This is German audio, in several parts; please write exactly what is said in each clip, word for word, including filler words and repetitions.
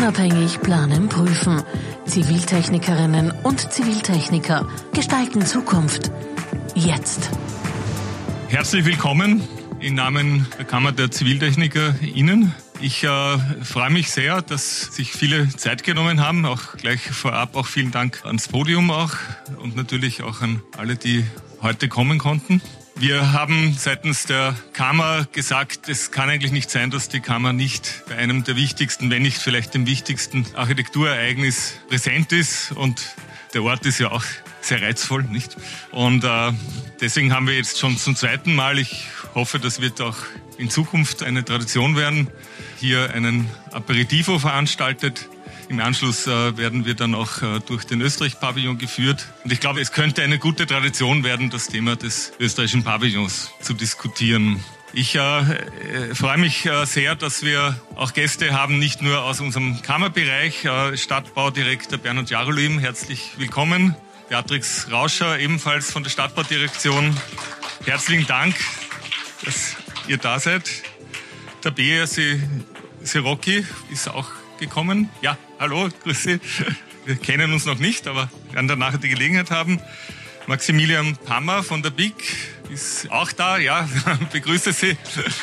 Unabhängig planen, prüfen. Ziviltechnikerinnen und Ziviltechniker gestalten Zukunft. Jetzt. Herzlich willkommen im Namen der Kammer der Ziviltechniker Ihnen. Ich äh, freue mich sehr, dass sich viele Zeit genommen haben. Auch gleich vorab auch vielen Dank ans Podium auch und natürlich auch an alle, die heute kommen konnten. Wir haben seitens der Kammer gesagt, es kann eigentlich nicht sein, dass die Kammer nicht bei einem der wichtigsten, wenn nicht vielleicht dem wichtigsten Architekturereignis präsent ist. Und der Ort ist ja auch sehr reizvoll, nicht? Und äh, deswegen haben wir jetzt schon zum zweiten Mal, ich hoffe, das wird auch in Zukunft eine Tradition werden, hier einen Aperitivo veranstaltet. Im Anschluss äh, werden wir dann auch äh, durch den Österreich-Pavillon geführt. Und ich glaube, es könnte eine gute Tradition werden, das Thema des österreichischen Pavillons zu diskutieren. Ich äh, äh, freue mich äh, sehr, dass wir auch Gäste haben, nicht nur aus unserem Kammerbereich. Äh, Stadtbaudirektor Bernhard Jarolim, herzlich willkommen. Beatrix Rauscher, ebenfalls von der Stadtbaudirektion. Herzlichen Dank, dass ihr da seid. Tabea Sirocchi ist auch gekommen. Ja, hallo, grüß Sie. Wir kennen uns noch nicht, aber werden dann nachher die Gelegenheit haben. Maximilian Pammer von der B I C ist auch da. Ja, begrüße Sie.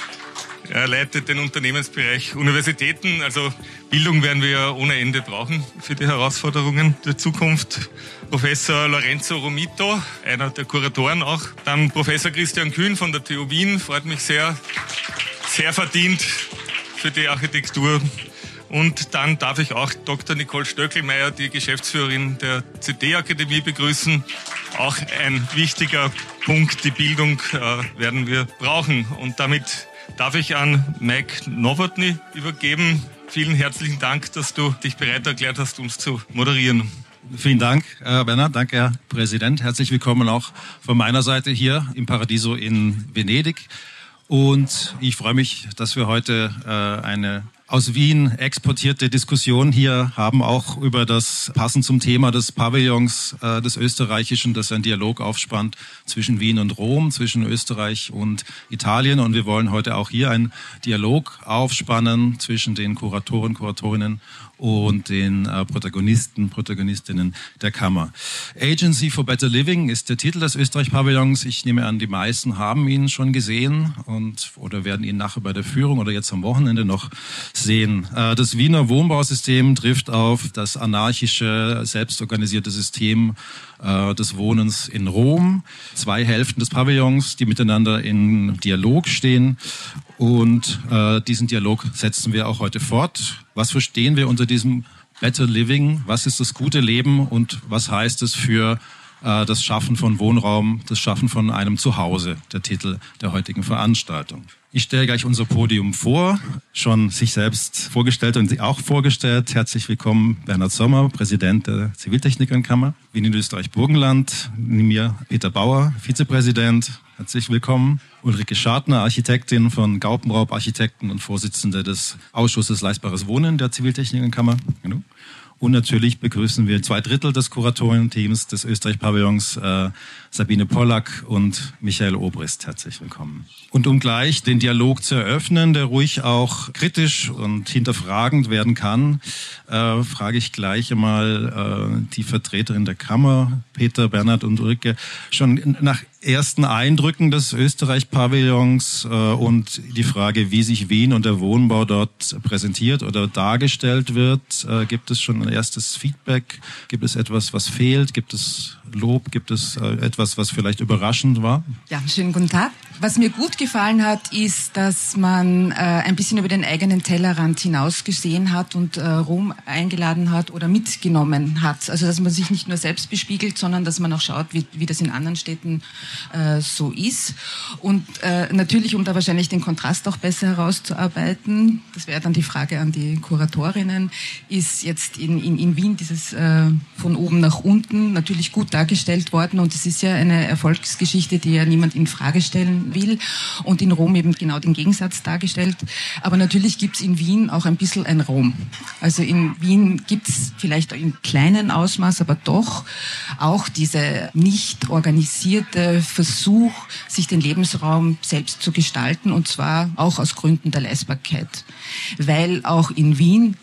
Er leitet den Unternehmensbereich Universitäten. Also Bildung werden wir ja ohne Ende brauchen für die Herausforderungen der Zukunft. Professor Lorenzo Romito, einer der Kuratoren auch. Dann Professor Christian Kühn von der T U Wien, freut mich sehr. Sehr verdient für die Architektur. Und dann darf ich auch Doktor Nicole Stöckelmeier, die Geschäftsführerin der C D-Akademie, begrüßen. Auch ein wichtiger Punkt, die Bildung äh, werden wir brauchen. Und damit darf ich an Mike Nowotny übergeben. Vielen herzlichen Dank, dass du dich bereit erklärt hast, uns zu moderieren. Vielen Dank, Herr Werner. Danke, Herr Präsident. Herzlich willkommen auch von meiner Seite hier im Paradiso in Venedig. Und ich freue mich, dass wir heute äh, eine aus Wien exportierte Diskussion hier haben, auch über das, passend zum Thema des Pavillons äh, des Österreichischen, das ein Dialog aufspannt zwischen Wien und Rom, zwischen Österreich und Italien. Und wir wollen heute auch hier einen Dialog aufspannen zwischen den Kuratoren, Kuratorinnen und den äh, Protagonisten, Protagonistinnen der Kammer. Agency for Better Living ist der Titel des Österreich-Pavillons. Ich nehme an, die meisten haben ihn schon gesehen und oder werden ihn nachher bei der Führung oder jetzt am Wochenende noch sehen. Äh, das Wiener Wohnbausystem trifft auf das anarchische, selbstorganisierte System äh, des Wohnens in Rom. Zwei Hälften des Pavillons, die miteinander in Dialog stehen. Und äh, diesen Dialog setzen wir auch heute fort. Was verstehen wir unter diesem Better Living? Was ist das gute Leben und was heißt es für äh, das Schaffen von Wohnraum, das Schaffen von einem Zuhause, der Titel der heutigen Veranstaltung. Ich stelle gleich unser Podium vor, schon sich selbst vorgestellt und Sie auch vorgestellt. Herzlich willkommen Bernhard Sommer, Präsident der Ziviltechnikerkammer Wien in Österreich-Burgenland. Neben mir Peter Bauer, Vizepräsident. Herzlich willkommen. Ulrike Schartner, Architektin von Gaupenraub Architekten und Vorsitzende des Ausschusses Leistbares Wohnen der Ziviltechnikerkammer. Hallo. Und natürlich begrüßen wir zwei Drittel des Kuratorienteams des Österreich-Pavillons, äh, Sabine Pollack und Michael Obrist. Herzlich willkommen. Und um gleich den Dialog zu eröffnen, der ruhig auch kritisch und hinterfragend werden kann, äh, frage ich gleich einmal äh, die Vertreterin der Kammer, Peter, Bernhard und Ulrike, schon nach ersten Eindrücken des Österreich-Pavillons äh, und die Frage, wie sich Wien und der Wohnbau dort präsentiert oder dargestellt wird. Äh, gibt es schon ein erstes Feedback? Gibt es etwas, was fehlt? Gibt es Lob? Gibt es äh, etwas, was vielleicht überraschend war? Ja, schönen guten Tag. Was mir gut gefallen hat, ist, dass man äh, ein bisschen über den eigenen Tellerrand hinaus gesehen hat und äh, Rom eingeladen hat oder mitgenommen hat. Also dass man sich nicht nur selbst bespiegelt, sondern dass man auch schaut, wie, wie das in anderen Städten äh, so ist. Und äh, natürlich, um da wahrscheinlich den Kontrast auch besser herauszuarbeiten, das wäre dann die Frage an die Kuratorinnen, ist jetzt in, in, in Wien dieses äh, von oben nach unten natürlich gut dargestellt worden. Und es ist ja eine Erfolgsgeschichte, die ja niemand in Frage stellen will und in Rom eben genau den Gegensatz dargestellt. Aber natürlich gibt es in Wien auch ein bisschen ein Rom. Also in Wien gibt es vielleicht in kleinem Ausmaß, aber doch auch diese nicht organisierte Versuch, sich den Lebensraum selbst zu gestalten, und zwar auch aus Gründen der Leistbarkeit. Weil auch in Wien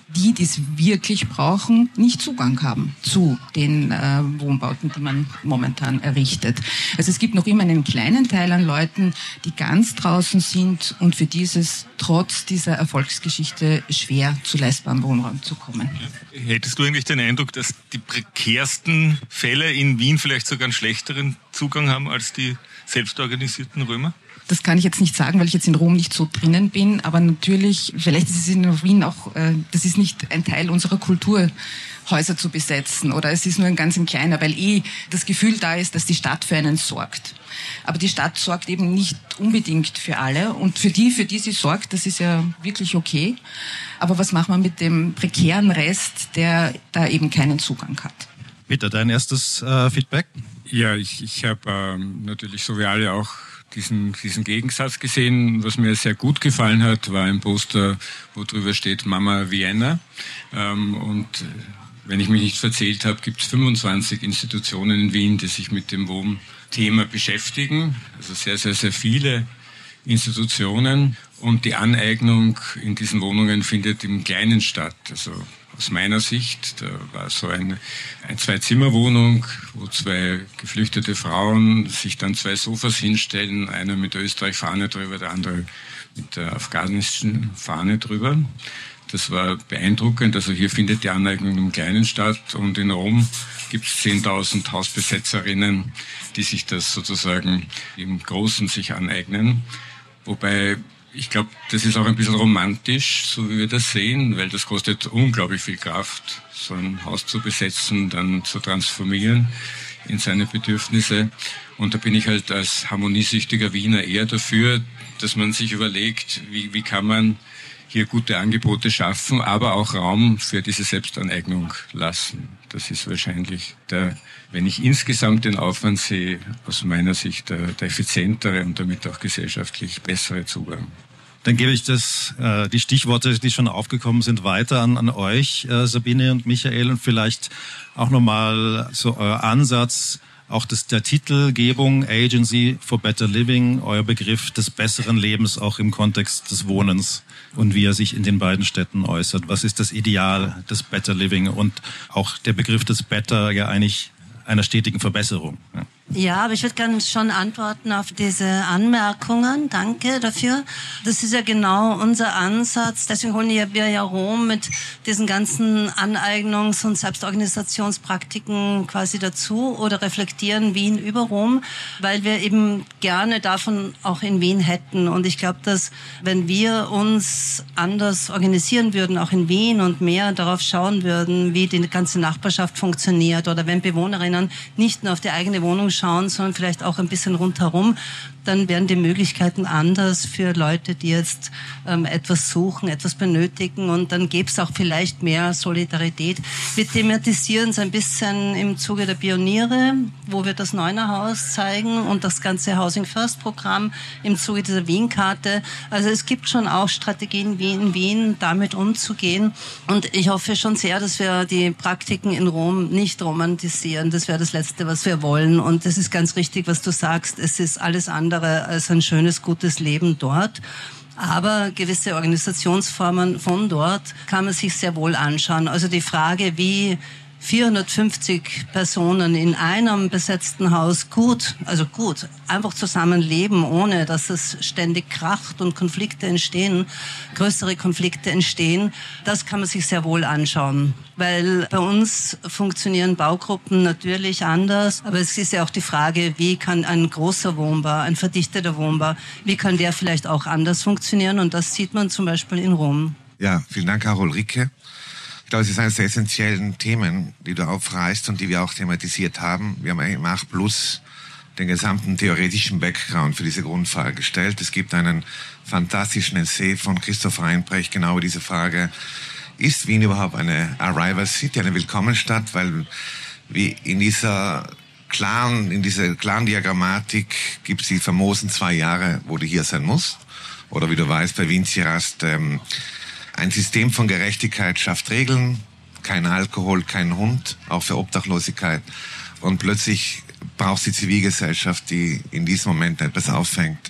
die, die es wirklich brauchen, nicht Zugang haben zu den äh, Wohnbauten, die man momentan errichtet. Also es gibt noch immer einen kleinen Teil an Leuten, die ganz draußen sind und für dieses trotz dieser Erfolgsgeschichte schwer zu leistbarem Wohnraum zu kommen. Hättest du eigentlich den Eindruck, dass die prekärsten Fälle in Wien vielleicht sogar einen schlechteren Zugang haben als die selbstorganisierten Römer? Das kann ich jetzt nicht sagen, weil ich jetzt in Rom nicht so drinnen bin, aber natürlich, vielleicht ist es in Wien auch, äh, das ist nicht ein Teil unserer Kultur, Häuser zu besetzen, oder es ist nur ein ganz ein kleiner, weil eh das Gefühl da ist, dass die Stadt für einen sorgt. Aber die Stadt sorgt eben nicht unbedingt für alle, und für die, für die sie sorgt, das ist ja wirklich okay. Aber was macht man mit dem prekären Rest, der da eben keinen Zugang hat? Peter, dein erstes äh, Feedback? Ja, ich, ich habe ähm, natürlich so wie alle auch diesen, diesen Gegensatz gesehen. Was mir sehr gut gefallen hat, war ein Poster, wo drüber steht Mama Vienna. Ähm, und wenn ich mich nicht verzählt habe, gibt es fünfundzwanzig Institutionen in Wien, die sich mit dem Wohnthema beschäftigen. Also sehr, sehr, sehr viele Institutionen. Und die Aneignung in diesen Wohnungen findet im Kleinen statt. Also aus meiner Sicht, da war so eine, eine Zwei-Zimmer-Wohnung, wo zwei geflüchtete Frauen sich dann zwei Sofas hinstellen, einer mit der Österreich-Fahne drüber, der andere mit der afghanischen Fahne drüber. Das war beeindruckend. Also hier findet die Aneignung im Kleinen statt, und in Rom gibt es zehntausend Hausbesetzerinnen, die sich das sozusagen im Großen sich aneignen. Wobei ich glaube, das ist auch ein bisschen romantisch, so wie wir das sehen, weil das kostet unglaublich viel Kraft, so ein Haus zu besetzen, dann zu transformieren in seine Bedürfnisse. Und da bin ich halt als harmoniesüchtiger Wiener eher dafür, dass man sich überlegt, wie, wie kann man hier gute Angebote schaffen, aber auch Raum für diese Selbstaneignung lassen. Das ist wahrscheinlich der, wenn ich insgesamt den Aufwand sehe, aus meiner Sicht der, der effizientere und damit auch gesellschaftlich bessere Zugang. Dann gebe ich das, äh, die Stichworte, die schon aufgekommen sind, weiter an, an euch, äh, Sabine und Michael, und vielleicht auch nochmal so euer Ansatz, auch das, der Titelgebung Agency for Better Living, euer Begriff des besseren Lebens auch im Kontext des Wohnens und wie er sich in den beiden Städten äußert. Was ist das Ideal des Better Living und auch der Begriff des Better ja eigentlich einer stetigen Verbesserung? Ja. Ja, aber ich würde gerne schon antworten auf diese Anmerkungen. Danke dafür. Das ist ja genau unser Ansatz. Deswegen holen wir ja Rom mit diesen ganzen Aneignungs- und Selbstorganisationspraktiken quasi dazu oder reflektieren Wien über Rom, weil wir eben gerne davon auch in Wien hätten. Und ich glaube, dass wenn wir uns anders organisieren würden, auch in Wien, und mehr darauf schauen würden, wie die ganze Nachbarschaft funktioniert, oder wenn Bewohnerinnen nicht nur auf die eigene Wohnung schauen, sondern vielleicht auch ein bisschen rundherum, dann wären die Möglichkeiten anders für Leute, die jetzt ähm, etwas suchen, etwas benötigen, und dann gäbe es auch vielleicht mehr Solidarität. Wir thematisieren es ein bisschen im Zuge der Pioniere, wo wir das Neunerhaus zeigen, und das ganze Housing First Programm im Zuge dieser Wien-Karte. Also es gibt schon auch Strategien, wie in Wien damit umzugehen, und ich hoffe schon sehr, dass wir die Praktiken in Rom nicht romantisieren. Das wäre das Letzte, was wir wollen, und es ist ganz richtig, was du sagst. Es ist alles andere als ein schönes, gutes Leben dort. Aber gewisse Organisationsformen von dort kann man sich sehr wohl anschauen. Also die Frage, wie vierhundertfünfzig Personen in einem besetzten Haus gut, also gut, einfach zusammenleben, ohne dass es ständig kracht und Konflikte entstehen, größere Konflikte entstehen, das kann man sich sehr wohl anschauen. Weil bei uns funktionieren Baugruppen natürlich anders, aber es ist ja auch die Frage, wie kann ein großer Wohnbau, ein verdichteter Wohnbau, wie kann der vielleicht auch anders funktionieren, und das sieht man zum Beispiel in Rom. Ja, vielen Dank, Carol Ricke. Ich glaube, es ist eines der essentiellen Themen, die du aufreißt und die wir auch thematisiert haben. Wir haben im acht Plus den gesamten theoretischen Background für diese Grundfrage gestellt. Es gibt einen fantastischen Essay von Christoph Reinprecht genau über diese Frage: Ist Wien überhaupt eine Arrival City, eine Willkommenstadt? Weil wie in dieser klaren, in dieser klaren Diagrammatik gibt es die famosen zwei Jahre, wo du hier sein musst. Oder wie du weißt, bei Vinci Rast, ähm, ein System von Gerechtigkeit schafft Regeln, kein Alkohol, kein Hund, auch für Obdachlosigkeit. Und plötzlich braucht die Zivilgesellschaft, die in diesem Moment etwas auffängt.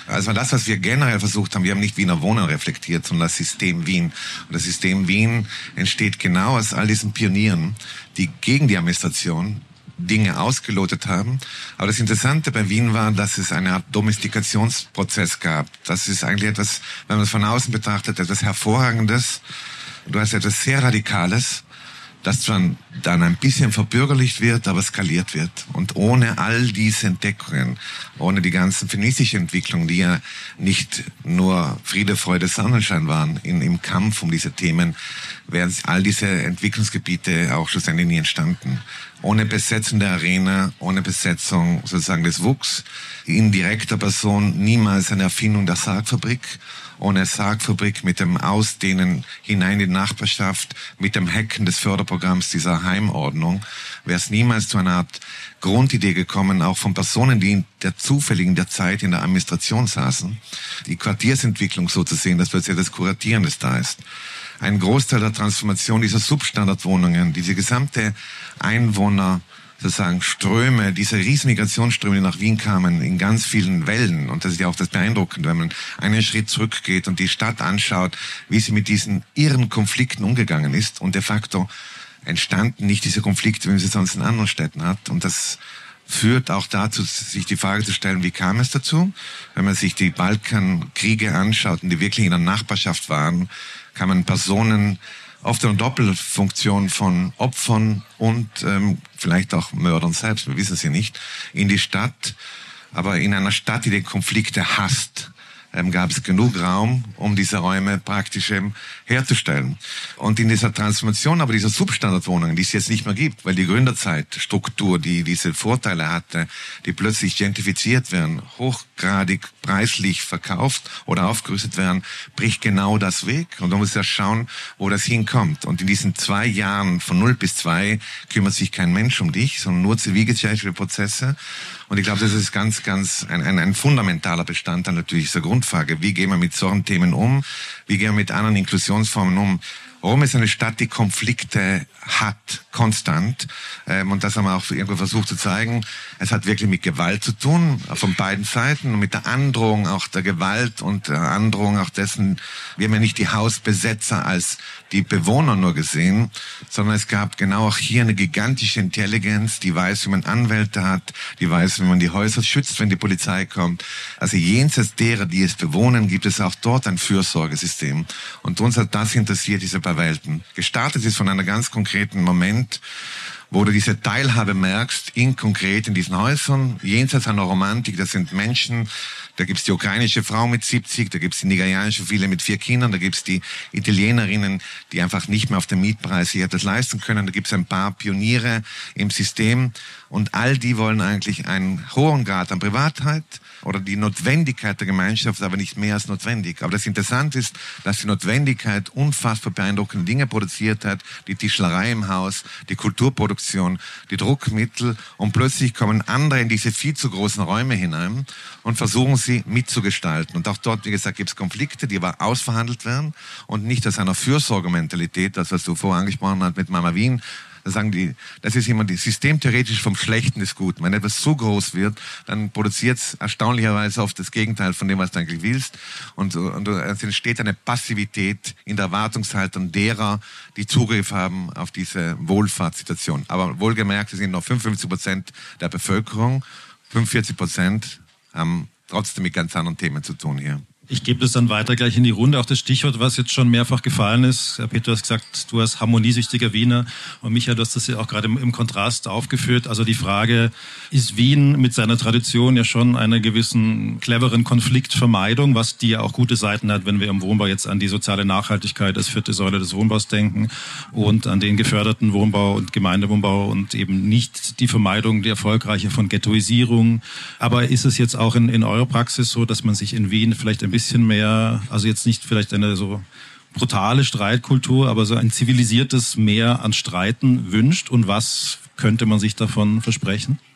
Also das, was wir generell versucht haben, wir haben nicht Wiener Wohnen reflektiert, sondern das System Wien. Und das System Wien entsteht genau aus all diesen Pionieren, die gegen die Administration Dinge ausgelotet haben. Aber das Interessante bei Wien war, dass es eine Art Domestikationsprozess gab. Das ist eigentlich etwas, wenn man es von außen betrachtet, etwas Hervorragendes. Du hast etwas sehr Radikales, das dann, dann ein bisschen verbürgerlicht wird, aber skaliert wird. Und ohne all diese Entdeckungen, ohne die ganzen feministischen Entwicklungen, die ja nicht nur Friede, Freude, Sonnenschein waren in, im Kampf um diese Themen, wären all diese Entwicklungsgebiete auch schlussendlich nie entstanden. Ohne Besetzung der Arena, ohne Besetzung sozusagen des W U Ks, in direkter Person niemals eine Erfindung der Sargfabrik, ohne Sargfabrik mit dem Ausdehnen hinein in die Nachbarschaft, mit dem Hacken des Förderprogramms dieser Heimordnung, wäre es niemals zu einer Art Grundidee gekommen, auch von Personen, die in der zufälligen der Zeit in der Administration saßen, die Quartiersentwicklung so zu sehen, dass plötzlich etwas Kuratierendes da ist. Ein Großteil der Transformation dieser Substandardwohnungen, diese gesamte Einwohner, sozusagen Ströme, diese riesen Migrationsströme, die nach Wien kamen, in ganz vielen Wellen. Und das ist ja auch das Beeindruckende, wenn man einen Schritt zurückgeht und die Stadt anschaut, wie sie mit diesen irren Konflikten umgegangen ist. Und de facto entstanden nicht diese Konflikte, wie man sie sonst in anderen Städten hat. Und das führt auch dazu, sich die Frage zu stellen, wie kam es dazu? Wenn man sich die Balkankriege anschaut und die wirklich in der Nachbarschaft waren, kamen Personen oft eine Doppelfunktion von Opfern und ähm, vielleicht auch Mördern selbst, wir wissen es ja nicht, in die Stadt. Aber in einer Stadt, die die Konflikte hasst, ähm, gab es genug Raum, um diese Räume praktisch ähm, herzustellen. Und in dieser Transformation aber dieser Substandardwohnungen, die es jetzt nicht mehr gibt, weil die Gründerzeitstruktur, die diese Vorteile hatte, die plötzlich gentrifiziert werden, hochgradig preislich verkauft oder aufgerüstet werden, bricht genau das weg. Und man muss ja schauen, wo das hinkommt. Und in diesen zwei Jahren von null bis zwei kümmert sich kein Mensch um dich, sondern nur zivilgesellschaftliche Prozesse. Und ich glaube, das ist ganz, ganz ein, ein, ein fundamentaler Bestandteil natürlich dieser Grundfrage. Wie gehen wir mit solchen Themen um? Wie gehen wir mit anderen Inklusionsformen um? Rom ist eine Stadt, die Konflikte hat, konstant. Ähm, und das haben wir auch irgendwo versucht zu zeigen. Es hat wirklich mit Gewalt zu tun, von beiden Seiten. Und mit der Androhung auch der Gewalt und der Androhung auch dessen. Wir haben ja nicht die Hausbesetzer als die Bewohner nur gesehen, sondern es gab genau auch hier eine gigantische Intelligenz, die weiß, wie man Anwälte hat, die weiß, wie man die Häuser schützt, wenn die Polizei kommt. Also jenseits derer, die es bewohnen, gibt es auch dort ein Fürsorgesystem. Und uns hat das interessiert, diese paar Welten. Gestartet ist von einem ganz konkreten Moment, wo du diese Teilhabe merkst, in konkret in diesen Häusern, jenseits einer Romantik, das sind Menschen, da gibt's die ukrainische Frau mit siebzig, da gibt's die nigerianische Familie mit vier Kindern, da gibt's die Italienerinnen, die einfach nicht mehr auf den Mietpreis sich etwas leisten können, da gibt's ein paar Pioniere im System und all die wollen eigentlich einen hohen Grad an Privatheit oder die Notwendigkeit der Gemeinschaft, aber nicht mehr als notwendig. Aber das Interessante ist, dass die Notwendigkeit unfassbar beeindruckende Dinge produziert hat, die Tischlerei im Haus, die Kulturproduktion, die Druckmittel und plötzlich kommen andere in diese viel zu großen Räume hinein und versuchen sie mitzugestalten. Und auch dort, wie gesagt, gibt es Konflikte, die aber ausverhandelt werden und nicht aus einer Fürsorgementalität, das was du vorher angesprochen hast mit Mama Wien. Da sagen die, das ist immer die systemtheoretisch vom Schlechten des Guten. Wenn etwas zu groß wird, dann produziert es erstaunlicherweise oft das Gegenteil von dem, was du eigentlich willst. Und, und es entsteht eine Passivität in der Erwartungshaltung derer, die Zugriff haben auf diese Wohlfahrtssituation. Aber wohlgemerkt, es sind noch fünfundfünfzig Prozent der Bevölkerung, fünfundvierzig Prozent haben trotzdem mit ganz anderen Themen zu tun hier. Ich gebe das dann weiter gleich in die Runde. Auch das Stichwort, was jetzt schon mehrfach gefallen ist. Herr Peter, du hast gesagt, du als harmoniesüchtiger Wiener. Und Michael, du hast das ja auch gerade im, im Kontrast aufgeführt. Also die Frage, ist Wien mit seiner Tradition ja schon einer gewissen cleveren Konfliktvermeidung, was die ja auch gute Seiten hat, wenn wir im Wohnbau jetzt an die soziale Nachhaltigkeit als vierte Säule des Wohnbaus denken und an den geförderten Wohnbau und Gemeindewohnbau und eben nicht die Vermeidung, die erfolgreiche von Ghettoisierung. Aber ist es jetzt auch in, in eurer Praxis so, dass man sich in Wien vielleicht ein bisschen mehr, also jetzt nicht vielleicht eine so brutale Streitkultur, aber so ein zivilisiertes Mehr an Streiten wünscht? Und was könnte man sich davon versprechen?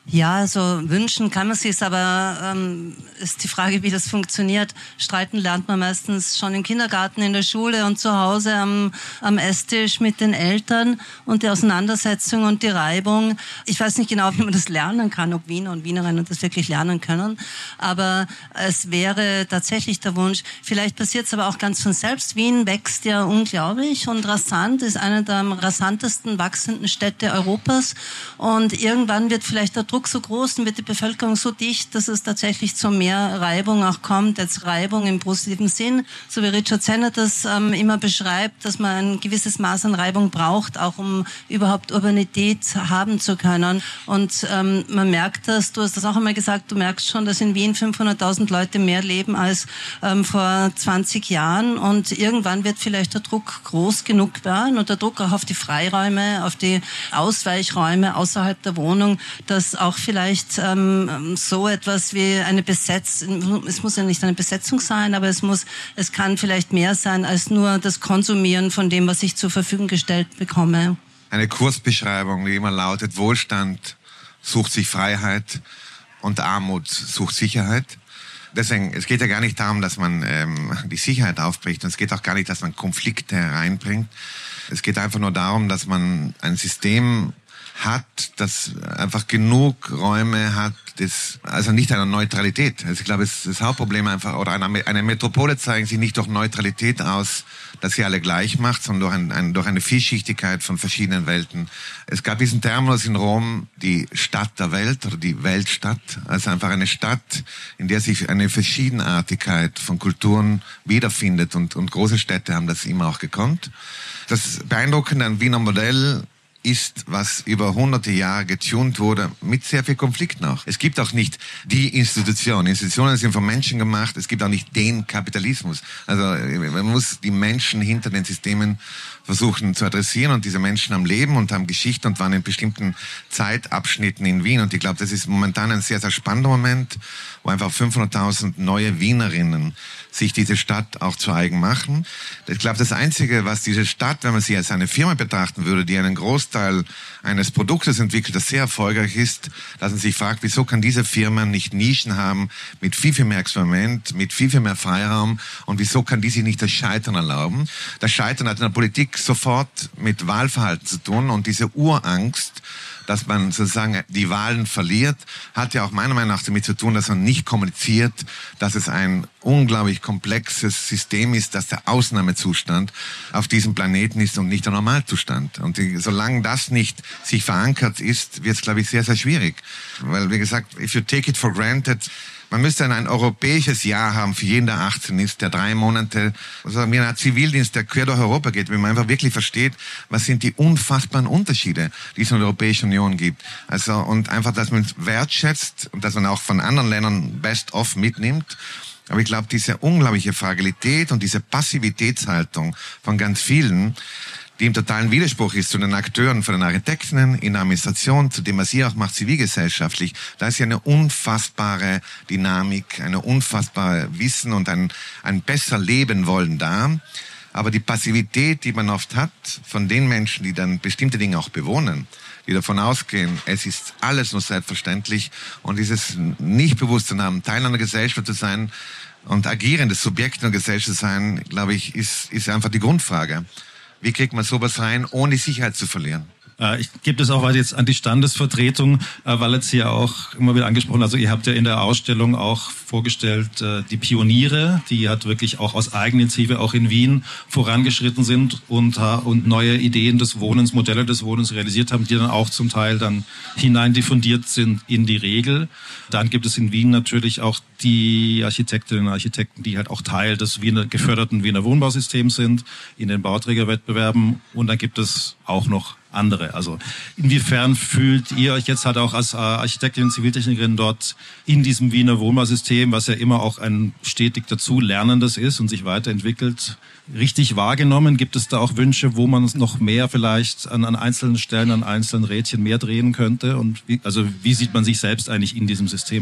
Ja, also wünschen kann man sich's, aber ähm, ist die Frage, wie das funktioniert. Streiten lernt man meistens schon im Kindergarten, in der Schule und zu Hause am, am Esstisch mit den Eltern, und die Auseinandersetzung und die Reibung. Ich weiß nicht genau, wie man das lernen kann, ob Wiener und Wienerinnen das wirklich lernen können, aber es wäre tatsächlich der Wunsch. Vielleicht passiert es aber auch ganz von selbst. Wien wächst ja unglaublich und rasant, ist eine der am rasantesten wachsenden Städte Europas, und irgendwann wird vielleicht der Druck so groß und wird die Bevölkerung so dicht, dass es tatsächlich zu mehr Reibung auch kommt. Jetzt Reibung im positiven Sinn, so wie Richard Sennett das ähm, immer beschreibt, dass man ein gewisses Maß an Reibung braucht, auch um überhaupt Urbanität haben zu können. Und ähm, man merkt das, du hast das auch einmal gesagt, du merkst schon, dass in Wien fünfhunderttausend Leute mehr leben als ähm, vor zwanzig Jahren, und irgendwann wird vielleicht der Druck groß genug werden, und der Druck auch auf die Freiräume, auf die Ausweichräume außerhalb der Wohnung, dass auch vielleicht ähm, so etwas wie eine Besetzung, es muss ja nicht eine Besetzung sein, aber es muss, es kann vielleicht mehr sein als nur das Konsumieren von dem, was ich zur Verfügung gestellt bekomme. Eine Kurzbeschreibung, die immer lautet: Wohlstand sucht sich Freiheit und Armut sucht Sicherheit. Deswegen, es geht ja gar nicht darum, dass man ähm, die Sicherheit aufbricht, und es geht auch gar nicht, dass man Konflikte hereinbringt. Es geht einfach nur darum, dass man ein System hat, das einfach genug Räume hat, das, also nicht eine Neutralität. Also ich glaube, es ist das Hauptproblem einfach, oder eine, eine Metropole zeigen sich nicht durch Neutralität aus, dass sie alle gleich macht, sondern durch, ein, ein, durch eine Vielschichtigkeit von verschiedenen Welten. Es gab diesen Terminus in Rom, die Stadt der Welt oder die Weltstadt, also einfach eine Stadt, in der sich eine Verschiedenartigkeit von Kulturen wiederfindet, und, und große Städte haben das immer auch gekonnt. Das Beeindruckende an Wiener Modell ist, was über hunderte Jahre getunt wurde, mit sehr viel Konflikt noch. Es gibt auch nicht die Institution. Institutionen sind von Menschen gemacht. Es gibt auch nicht den Kapitalismus. Also man muss die Menschen hinter den Systemen versuchen zu adressieren, und diese Menschen haben Leben und haben Geschichte und waren in bestimmten Zeitabschnitten in Wien, und ich glaube, das ist momentan ein sehr, sehr spannender Moment, wo einfach fünfhunderttausend neue Wienerinnen sich diese Stadt auch zu eigen machen. Ich glaube, das Einzige, was diese Stadt, wenn man sie als eine Firma betrachten würde, die einen Großteil eines Produktes entwickelt, das sehr erfolgreich ist, dass man sich fragt, wieso kann diese Firma nicht Nischen haben mit viel, viel mehr Experiment, mit viel, viel mehr Freiraum, und wieso kann die sich nicht das Scheitern erlauben? Das Scheitern hat in der Politik sofort mit Wahlverhalten zu tun, und diese Urangst, dass man sozusagen die Wahlen verliert, hat ja auch meiner Meinung nach damit zu tun, dass man nicht kommuniziert, dass es ein unglaublich komplexes System ist, dass der Ausnahmezustand auf diesem Planeten ist und nicht der Normalzustand. Und die, solange das nicht sich verankert ist, wird es, glaube ich, sehr, sehr schwierig. Weil, wie gesagt, if you take it for granted, man müsste ein europäisches Jahr haben für jeden, der achtzehn ist, der drei Monate, also wie ein Zivildienst, der quer durch Europa geht, wenn man einfach wirklich versteht, was sind die unfassbaren Unterschiede, die es in der Europäischen Union gibt. Also, und einfach, dass man wertschätzt und dass man auch von anderen Ländern best of mitnimmt. Aber ich glaube, diese unglaubliche Fragilität und diese Passivitätshaltung von ganz vielen, die im totalen Widerspruch ist zu den Akteuren, von den Architekten in der Administration, zu dem, was ihr auch macht, zivilgesellschaftlich. Da ist ja eine unfassbare Dynamik, eine unfassbare Wissen und ein, ein besser Leben wollen da. Aber die Passivität, die man oft hat von den Menschen, die dann bestimmte Dinge auch bewohnen, die davon ausgehen, es ist alles nur selbstverständlich, und dieses Nichtbewusstsein haben, Teil einer Gesellschaft zu sein und agierendes Subjekt in der Gesellschaft zu sein, glaube ich, ist, ist einfach die Grundfrage. Wie kriegt man sowas rein, ohne die Sicherheit zu verlieren? Ich gebe das auch weiter jetzt an die Standesvertretung, weil jetzt hier auch immer wieder angesprochen, also ihr habt ja in der Ausstellung auch vorgestellt, die Pioniere, die halt wirklich auch aus Eigeninitiative auch in Wien vorangeschritten sind und, und neue Ideen des Wohnens, Modelle des Wohnens realisiert haben, die dann auch zum Teil dann hinein diffundiert sind in die Regel. Dann gibt es in Wien natürlich auch die Architektinnen und Architekten, die halt auch Teil des Wiener, geförderten Wiener Wohnbausystems sind, in den Bauträgerwettbewerben, und dann gibt es auch noch andere. Also inwiefern fühlt ihr euch jetzt halt auch als Architektin und Ziviltechnikerin dort in diesem Wiener Wohnbausystem, was ja immer auch ein stetig dazu Lernendes ist und sich weiterentwickelt, richtig wahrgenommen? Gibt es da auch Wünsche, wo man noch mehr vielleicht an, an einzelnen Stellen, an einzelnen Rädchen mehr drehen könnte? Und wie, also wie sieht man sich selbst eigentlich in diesem System?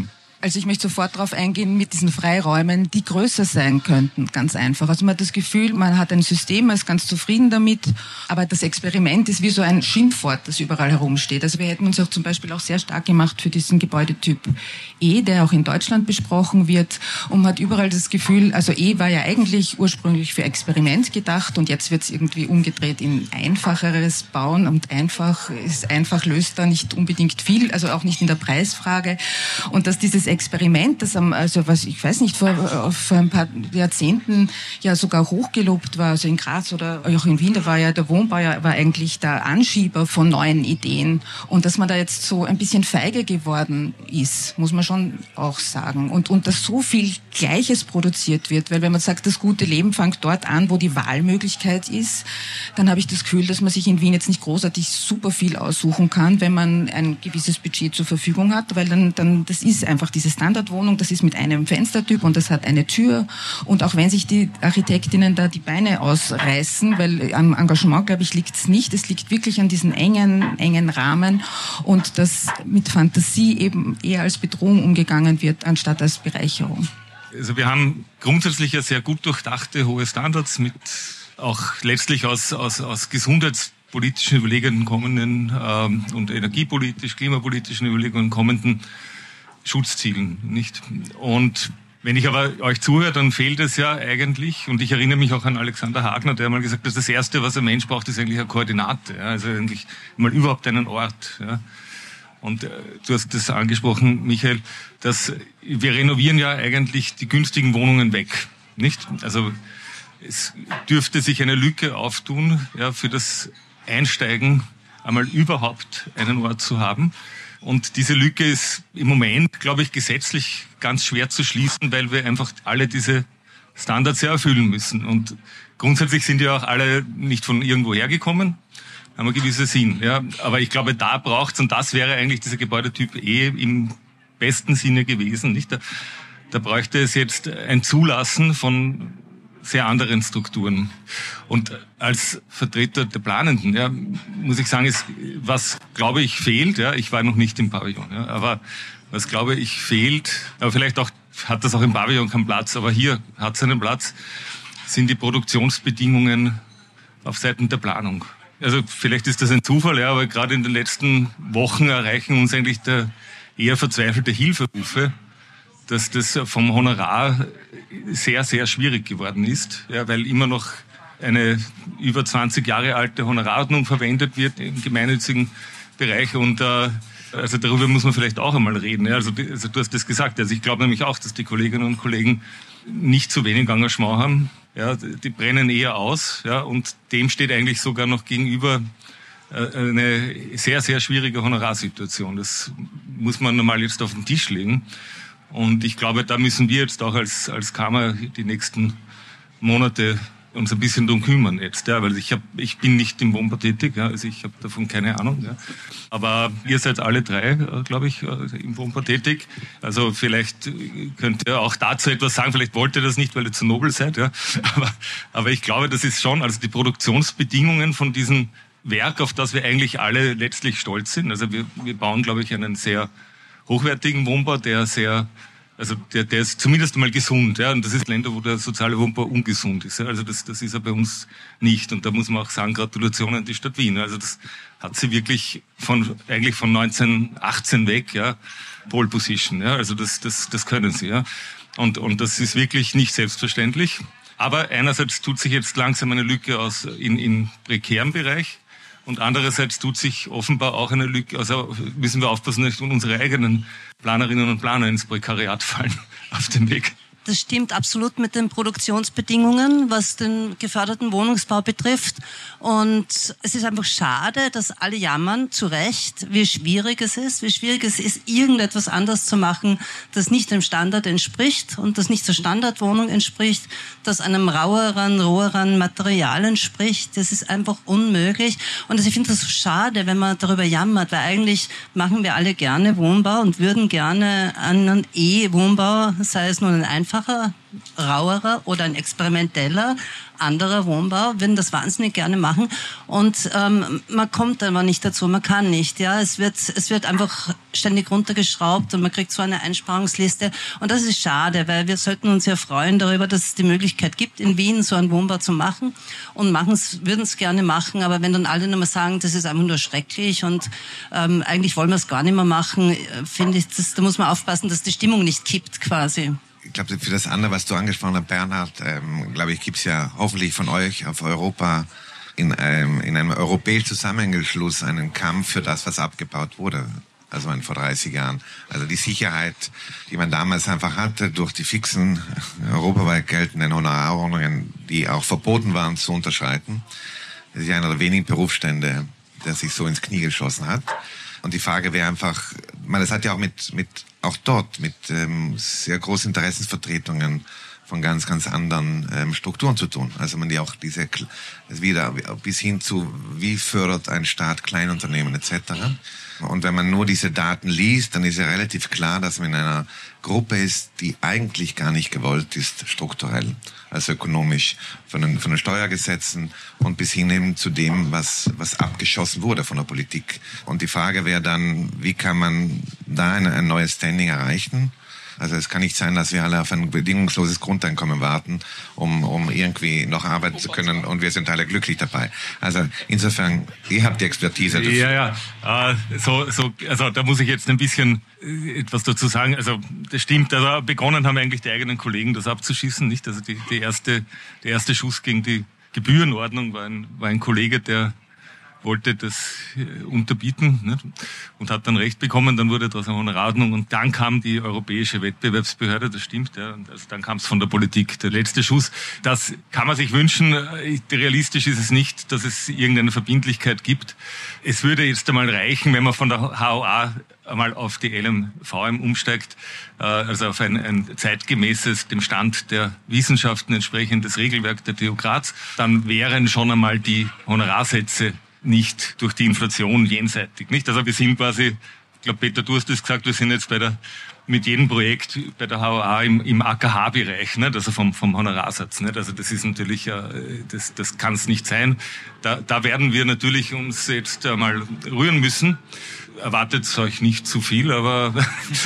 Also ich möchte sofort darauf eingehen mit diesen Freiräumen, die größer sein könnten, ganz einfach. Also man hat das Gefühl, man hat ein System, man ist ganz zufrieden damit, aber das Experiment ist wie so ein Schimpfwort, das überall herumsteht. Also wir hätten uns auch zum Beispiel auch sehr stark gemacht für diesen Gebäudetyp E, der auch in Deutschland besprochen wird, und man hat überall das Gefühl, also E war ja eigentlich ursprünglich für Experiment gedacht und jetzt wird es irgendwie umgedreht in einfacheres Bauen, und einfach ist einfach löst da nicht unbedingt viel, also auch nicht in der Preisfrage, und dass dieses Experiment, das am, also was ich weiß nicht, vor, vor ein paar Jahrzehnten ja sogar hochgelobt war, also in Graz oder auch in Wien, da war ja der Wohnbau ja, war eigentlich der Anschieber von neuen Ideen, und dass man da jetzt so ein bisschen feige geworden ist, muss man schon auch sagen, und, und dass so viel Gleiches produziert wird, weil wenn man sagt, das gute Leben fängt dort an, wo die Wahlmöglichkeit ist, dann habe ich das Gefühl, dass man sich in Wien jetzt nicht großartig super viel aussuchen kann, wenn man ein gewisses Budget zur Verfügung hat, weil dann, dann das ist einfach diese Standardwohnung, das ist mit einem Fenstertyp und das hat eine Tür, und auch wenn sich die Architektinnen da die Beine ausreißen, weil am Engagement, glaube ich, liegt es nicht, es liegt wirklich an diesen engen, engen Rahmen, und dass mit Fantasie eben eher als Bedrohung umgegangen wird, anstatt als Bereicherung. Also wir haben grundsätzlich ja sehr gut durchdachte hohe Standards mit auch letztlich aus, aus, aus gesundheitspolitischen Überlegungen kommenden ähm, und energiepolitisch, klimapolitischen Überlegungen kommenden Schutzzielen, nicht? Und wenn ich aber euch zuhöre, dann fehlt es ja eigentlich, und ich erinnere mich auch an Alexander Hagner, der mal gesagt hat, das Erste, was ein Mensch braucht, ist eigentlich eine Koordinate, ja? Also eigentlich mal überhaupt einen Ort, ja? Und äh, du hast das angesprochen, Michael, dass wir renovieren ja eigentlich die günstigen Wohnungen weg, nicht? Also es dürfte sich eine Lücke auftun, ja, für das Einsteigen einmal überhaupt einen Ort zu haben. Und diese Lücke ist im Moment, glaube ich, gesetzlich ganz schwer zu schließen, weil wir einfach alle diese Standards ja erfüllen müssen. Und grundsätzlich sind ja auch alle nicht von irgendwo hergekommen, haben einen gewissen Sinn. Ja. Aber ich glaube, da braucht's, und das wäre eigentlich dieser Gebäudetyp E im besten Sinne gewesen, nicht? Da, da bräuchte es jetzt ein Zulassen von sehr anderen Strukturen. Und als Vertreter der Planenden, ja, muss ich sagen, ist, was, glaube ich, fehlt, ja, ich war noch nicht im Pavillon, ja, aber was, glaube ich, fehlt, aber vielleicht auch, hat das auch im Pavillon keinen Platz, aber hier hat es einen Platz, sind die Produktionsbedingungen auf Seiten der Planung. Also vielleicht ist das ein Zufall, ja, aber gerade in den letzten Wochen erreichen uns eigentlich der eher verzweifelte Hilferufe, dass das vom Honorar sehr, sehr schwierig geworden ist, ja, weil immer noch eine über zwanzig Jahre alte Honorarordnung verwendet wird im gemeinnützigen Bereich, und äh, also darüber muss man vielleicht auch einmal reden. Ja. Also, also du hast das gesagt, also ich glaube nämlich auch, dass die Kolleginnen und Kollegen nicht zu wenig Engagement haben, ja, die brennen eher aus, ja, und dem steht eigentlich sogar noch gegenüber äh, eine sehr, sehr schwierige Honorarsituation. Das muss man normal jetzt auf den Tisch legen. Und ich glaube, da müssen wir jetzt auch als, als Kammer die nächsten Monate uns ein bisschen drum kümmern jetzt, ja, weil ich hab, ich bin nicht im Wohnbau tätig, ja, also ich habe davon keine Ahnung, ja. Aber ihr seid alle drei, glaube ich, im Wohnbau tätig, also vielleicht könnt ihr auch dazu etwas sagen, vielleicht wollt ihr das nicht, weil ihr zu nobel seid, ja, aber, aber ich glaube, das ist schon, also die Produktionsbedingungen von diesem Werk, auf das wir eigentlich alle letztlich stolz sind, also wir, wir bauen, glaube ich, einen sehr hochwertigen Wohnbau, der sehr, also der, der ist zumindest einmal gesund, ja, und das ist Länder, wo der soziale Wohnbau ungesund ist, ja, also das, das ist ja bei uns nicht, und da muss man auch sagen, Gratulation an die Stadt Wien, also das hat sie wirklich von, eigentlich von neunzehnhundertachtzehn weg, ja, Pole Position, ja, also das, das, das können sie, ja, und, und das ist wirklich nicht selbstverständlich, aber einerseits tut sich jetzt langsam eine Lücke aus, in, in prekärem Bereich, und andererseits tut sich offenbar auch eine Lücke, also müssen wir aufpassen, dass unsere eigenen Planerinnen und Planer ins Prekariat fallen auf dem Weg. Das stimmt absolut mit den Produktionsbedingungen, was den geförderten Wohnungsbau betrifft. Und es ist einfach schade, dass alle jammern, zu Recht, wie schwierig es ist, wie schwierig es ist, irgendetwas anders zu machen, das nicht dem Standard entspricht und das nicht zur Standardwohnung entspricht, das einem raueren, roheren Material entspricht. Das ist einfach unmöglich. Und ich finde das so schade, wenn man darüber jammert, weil eigentlich machen wir alle gerne Wohnbau und würden gerne einen E-Wohnbau, sei es nur ein einfacher einfacher, rauerer oder ein experimenteller, anderer Wohnbau, würden das wahnsinnig gerne machen und ähm, man kommt aber nicht dazu, man kann nicht, ja, es wird, es wird einfach ständig runtergeschraubt und man kriegt so eine Einsparungsliste und das ist schade, weil wir sollten uns ja freuen darüber, dass es die Möglichkeit gibt, in Wien so einen Wohnbau zu machen und würden es gerne machen, aber wenn dann alle nur mal sagen, das ist einfach nur schrecklich und ähm, eigentlich wollen wir es gar nicht mehr machen, finde ich, das, da muss man aufpassen, dass die Stimmung nicht kippt quasi. Ich glaube, für das andere, was du angesprochen hast, Bernhard, ähm, glaube ich, gibt's ja hoffentlich von euch auf Europa in einem, in einem europäischen Zusammenschluss einen Kampf für das, was abgebaut wurde. Also man vor dreißig Jahren. Also die Sicherheit, die man damals einfach hatte, durch die fixen, europaweit geltenden Honorarordnungen, die auch verboten waren zu unterschreiten. Das ist ja einer der wenigen Berufsstände, der sich so ins Knie geschossen hat. Und die Frage wäre einfach, man, das hat ja auch mit, mit auch dort mit ähm, sehr großen Interessensvertretungen von ganz, ganz anderen ähm, Strukturen zu tun. Also man die auch diese wieder bis hin zu, wie fördert ein Staat Kleinunternehmen et cetera. Und wenn man nur diese Daten liest, dann ist ja relativ klar, dass man in einer Gruppe ist, die eigentlich gar nicht gewollt ist, strukturell, also ökonomisch, von den, von den Steuergesetzen und bis hin eben zu dem, was, was abgeschossen wurde von der Politik. Und die Frage wäre dann, wie kann man da ein, ein neues Standing erreichen? Also es kann nicht sein, dass wir alle auf ein bedingungsloses Grundeinkommen warten, um, um irgendwie noch arbeiten zu können und wir sind alle glücklich dabei. Also insofern, ihr habt die Expertise. Dafür. Ja, ja, äh, so, so, also da muss ich jetzt ein bisschen äh, etwas dazu sagen. Also das stimmt, also begonnen haben eigentlich die eigenen Kollegen das abzuschießen, nicht? Also die, die erste, der erste Schuss gegen die Gebührenordnung war ein, war ein Kollege, der wollte das unterbieten, nicht? Und hat dann Recht bekommen, dann wurde daraus eine Honorarordnung und dann kam die Europäische Wettbewerbsbehörde, das stimmt, ja, und also dann kam es von der Politik, der letzte Schuss. Das kann man sich wünschen, realistisch ist es nicht, dass es irgendeine Verbindlichkeit gibt. Es würde jetzt einmal reichen, wenn man von der H O A einmal auf die L M V M umsteigt, also auf ein, ein zeitgemäßes, dem Stand der Wissenschaften entsprechendes Regelwerk der T U Graz, dann wären schon einmal die Honorarsätze nicht durch die Inflation jenseitig, nicht? Also wir sind quasi, ich glaube Peter, du hast das gesagt, wir sind jetzt bei der, mit jedem Projekt bei der H O A im, im A K H-Bereich, nicht? Also vom, vom Honorarsatz, nicht? Also das ist natürlich, äh, das, das kann es nicht sein. Da, da werden wir natürlich uns jetzt einmal rühren müssen. Erwartet euch nicht zu viel, aber,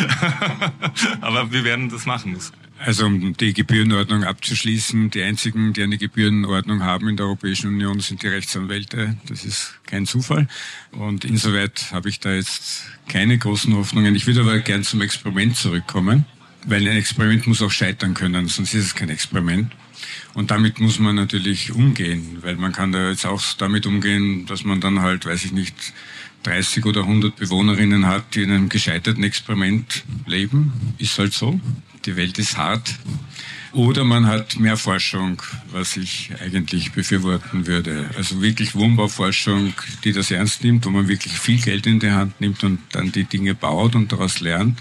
aber wir werden das machen müssen. Also um die Gebührenordnung abzuschließen, die einzigen, die eine Gebührenordnung haben in der Europäischen Union, sind die Rechtsanwälte. Das ist kein Zufall. Und insoweit habe ich da jetzt keine großen Hoffnungen. Ich würde aber gern zum Experiment zurückkommen, weil ein Experiment muss auch scheitern können, sonst ist es kein Experiment. Und damit muss man natürlich umgehen, weil man kann da jetzt auch damit umgehen, dass man dann halt, weiß ich nicht, dreißig oder hundert Bewohnerinnen hat, die in einem gescheiterten Experiment leben. Ist halt so. Die Welt ist hart. Oder man hat mehr Forschung, was ich eigentlich befürworten würde. Also wirklich Wohnbauforschung, die das ernst nimmt, wo man wirklich viel Geld in die Hand nimmt und dann die Dinge baut und daraus lernt.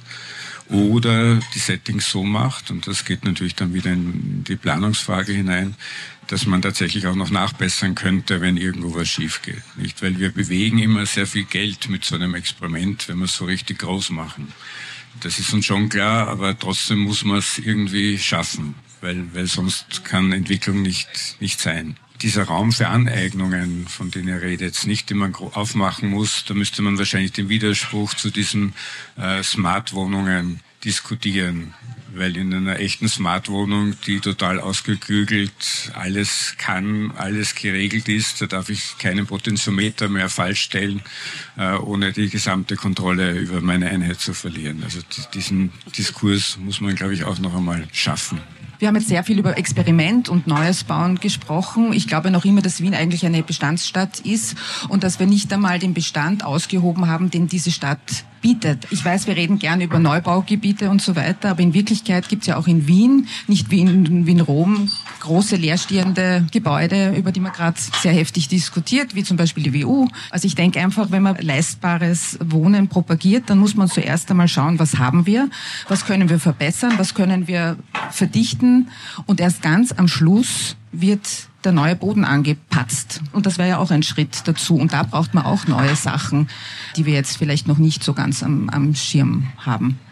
Oder die Settings so macht, und das geht natürlich dann wieder in die Planungsfrage hinein, dass man tatsächlich auch noch nachbessern könnte, wenn irgendwo was schief geht. Nicht? Weil wir bewegen immer sehr viel Geld mit so einem Experiment, wenn wir es so richtig groß machen. Das ist uns schon klar, aber trotzdem muss man es irgendwie schaffen, weil, weil sonst kann Entwicklung nicht, nicht sein. Dieser Raum für Aneignungen, von denen ihr redet, nicht, den man aufmachen muss, da müsste man wahrscheinlich den Widerspruch zu diesen äh, Smart-Wohnungen diskutieren. Weil in einer echten Smart-Wohnung, die total ausgeklügelt alles kann, alles geregelt ist, da darf ich keinen Potentiometer mehr falsch stellen, äh, ohne die gesamte Kontrolle über meine Einheit zu verlieren. Also diesen Diskurs muss man, glaube ich, auch noch einmal schaffen. Wir haben jetzt sehr viel über Experiment und Neues bauen gesprochen. Ich glaube noch immer, dass Wien eigentlich eine Bestandsstadt ist und dass wir nicht einmal den Bestand ausgehoben haben, den diese Stadt bietet. Ich weiß, wir reden gerne über Neubaugebiete und so weiter, aber in Wirklichkeit gibt es ja auch in Wien, nicht wie in, wie in Rom, große leerstehende Gebäude, über die man gerade sehr heftig diskutiert, wie zum Beispiel die W U. Also ich denke einfach, wenn man leistbares Wohnen propagiert, dann muss man zuerst einmal schauen, was haben wir, was können wir verbessern, was können wir verdichten und erst ganz am Schluss wird der neue Boden angepatzt. Und das wäre ja auch ein Schritt dazu. Und da braucht man auch neue Sachen, die wir jetzt vielleicht noch nicht so ganz am, am Schirm haben.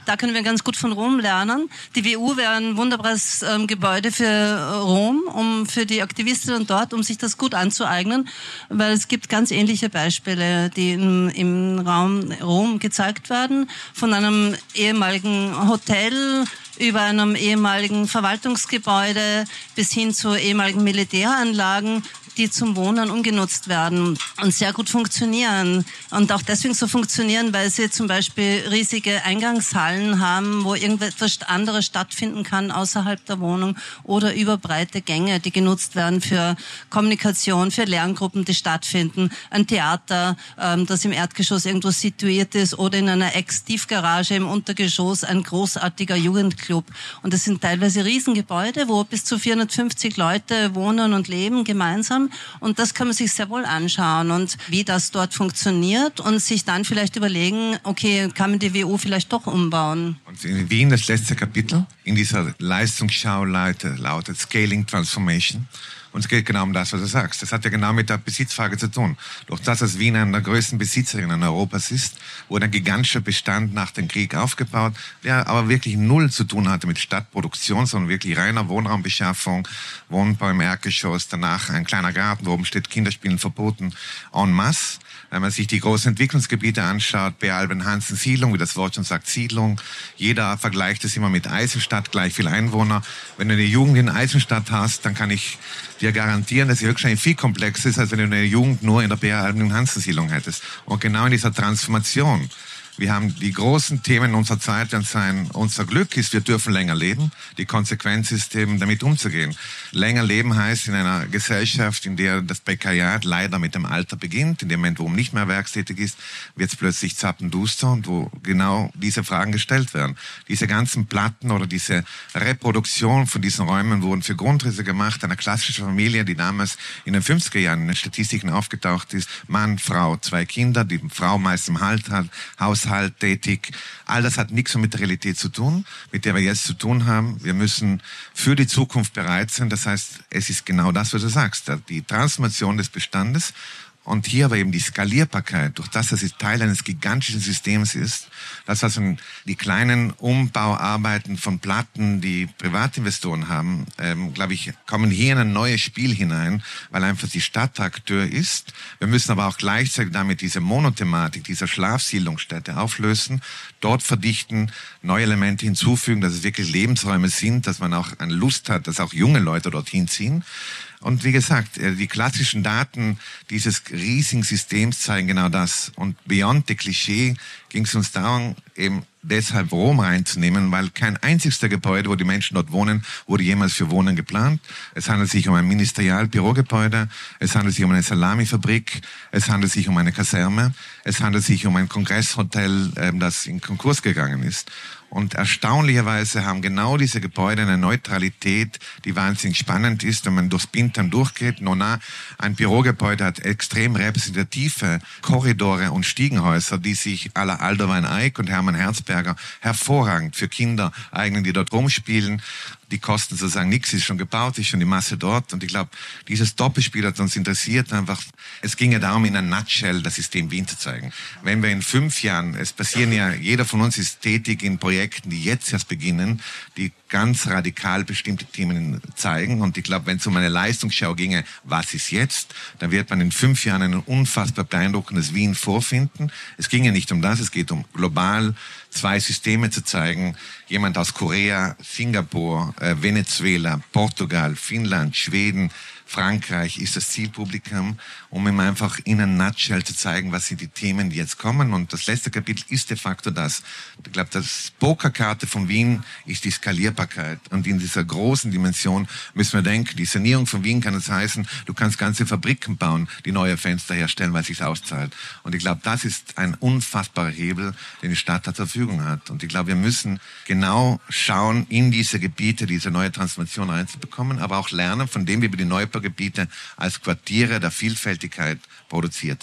Da können wir ganz gut von Rom lernen. Die W U wäre ein wunderbares ähm, Gebäude für äh, Rom, um für die Aktivistinnen dort, um sich das gut anzueignen, weil es gibt ganz ähnliche Beispiele, die im, im Raum Rom gezeigt werden, von einem ehemaligen Hotel über einem ehemaligen Verwaltungsgebäude bis hin zu ehemaligen Militäranlagen, die zum Wohnen umgenutzt werden und sehr gut funktionieren. Und auch deswegen so funktionieren, weil sie zum Beispiel riesige Eingangshallen haben, wo irgendetwas anderes stattfinden kann außerhalb der Wohnung, oder über breite Gänge, die genutzt werden für Kommunikation, für Lerngruppen, die stattfinden. Ein Theater, ähm, das im Erdgeschoss irgendwo situiert ist, oder in einer Ex-Tiefgarage im Untergeschoss ein großartiger Jugendclub. Und das sind teilweise Riesengebäude, wo bis zu vierhundertfünfzig Leute wohnen und leben gemeinsam. Und das kann man sich sehr wohl anschauen und wie das dort funktioniert und sich dann vielleicht überlegen, okay, kann man die W U vielleicht doch umbauen. Und in Wien das letzte Kapitel in dieser Leistungsschau lautet Scaling Transformation. Und es geht genau um das, was du sagst. Das hat ja genau mit der Besitzfrage zu tun. Durch das, dass Wien eine der größten Besitzerinnen Europas ist, wurde ein gigantischer Bestand nach dem Krieg aufgebaut, der aber wirklich null zu tun hatte mit Stadtproduktion, sondern wirklich reiner Wohnraumbeschaffung, Wohnbau im Erdgeschoss, danach ein kleiner Garten, wo oben steht Kinderspielen verboten, en masse. Wenn man sich die großen Entwicklungsgebiete anschaut, Bealben-Hansen Siedlung, wie das Wort schon sagt, Siedlung. Jeder vergleicht es immer mit Eisenstadt, gleich viel Einwohner. Wenn du eine Jugend in Eisenstadt hast, dann kann ich dir garantieren, dass sie höchstwahrscheinlich viel komplexer ist, als wenn du eine Jugend nur in der Bealben-Hansen Siedlung hättest. Und genau in dieser Transformation. Wir haben die großen Themen unserer Zeit, und sein, unser Glück ist, wir dürfen länger leben. Die Konsequenz ist eben, damit umzugehen. Länger leben heißt in einer Gesellschaft, in der das Prekariat leider mit dem Alter beginnt, in dem Moment, wo man nicht mehr erwerbstätig ist, wird es plötzlich zappenduster und wo genau diese Fragen gestellt werden. Diese ganzen Platten oder diese Reproduktion von diesen Räumen wurden für Grundrisse gemacht, einer klassischen Familie, die damals in den fünfziger Jahren in den Statistiken aufgetaucht ist. Mann, Frau, zwei Kinder, die Frau meist im Halt hat, Haus Haushalt tätig. All das hat nichts mit der Realität zu tun, mit der wir jetzt zu tun haben. Wir müssen für die Zukunft bereit sein. Das heißt, es ist genau das, was du sagst. Die Transformation des Bestandes. Und hier aber eben die Skalierbarkeit, durch das, dass es Teil eines gigantischen Systems ist, das, was die kleinen Umbauarbeiten von Platten, die Privatinvestoren haben, ähm, glaube ich, kommen hier in ein neues Spiel hinein, weil einfach die Stadt Akteur ist. Wir müssen aber auch gleichzeitig damit diese Monothematik, dieser Schlafsiedlungsstätte auflösen, dort verdichten, neue Elemente hinzufügen, dass es wirklich Lebensräume sind, dass man auch eine Lust hat, dass auch junge Leute dorthin ziehen. Und wie gesagt, die klassischen Daten dieses riesigen Systems zeigen genau das. Und beyond the Klischee ging es uns darum, eben deshalb Rom reinzunehmen, weil kein einziges der Gebäude, wo die Menschen dort wohnen, wurde jemals für Wohnen geplant. Es handelt sich um ein Ministerial-Bürogebäude, es handelt sich um eine Salamifabrik, es handelt sich um eine Kaserne, es handelt sich um ein Kongresshotel, das in Konkurs gegangen ist. Und erstaunlicherweise haben genau diese Gebäude eine Neutralität, die wahnsinnig spannend ist, wenn man durchs Bintern durchgeht. Nona, ein Bürogebäude hat extrem repräsentative Korridore und Stiegenhäuser, die sich à la Alderwein Eick und Hermann Herzberger hervorragend für Kinder eignen, die dort rumspielen. Die kosten sozusagen nichts, ist schon gebaut, ist schon die Masse dort. Und ich glaube, dieses Doppelspiel hat uns interessiert einfach. Es ging ja darum, in einer Nutshell das System Wien zu zeigen. Wenn wir in fünf Jahren, es passieren ja, jeder von uns ist tätig in Projekten, die jetzt erst beginnen, die ganz radikal bestimmte Themen zeigen. Und ich glaube, wenn es um eine Leistungsschau ginge, was ist jetzt, dann wird man in fünf Jahren ein unfassbar beeindruckendes Wien vorfinden. Es ging ja nicht um das, es geht um global zwei Systeme zu zeigen. Jemand aus Korea, Singapur, äh, Venezuela, Portugal, Finnland, Schweden, Frankreich ist das Zielpublikum, um ihm einfach in einer Nutshell zu zeigen, was sind die Themen, die jetzt kommen. Und das letzte Kapitel ist de facto das. Ich glaube, das Pokerkarte von Wien ist die Skalierbarkeit. Und in dieser großen Dimension müssen wir denken, die Sanierung von Wien kann es heißen, du kannst ganze Fabriken bauen, die neue Fenster herstellen, weil es sich auszahlt. Und ich glaube, das ist ein unfassbarer Hebel, den die Stadt zur Verfügung hat. Und ich glaube, wir müssen genau schauen, in diese Gebiete diese neue Transformation reinzubekommen, aber auch lernen, von dem wir über die Neubaugebiete als Quartiere der Vielfältigkeit produziert haben.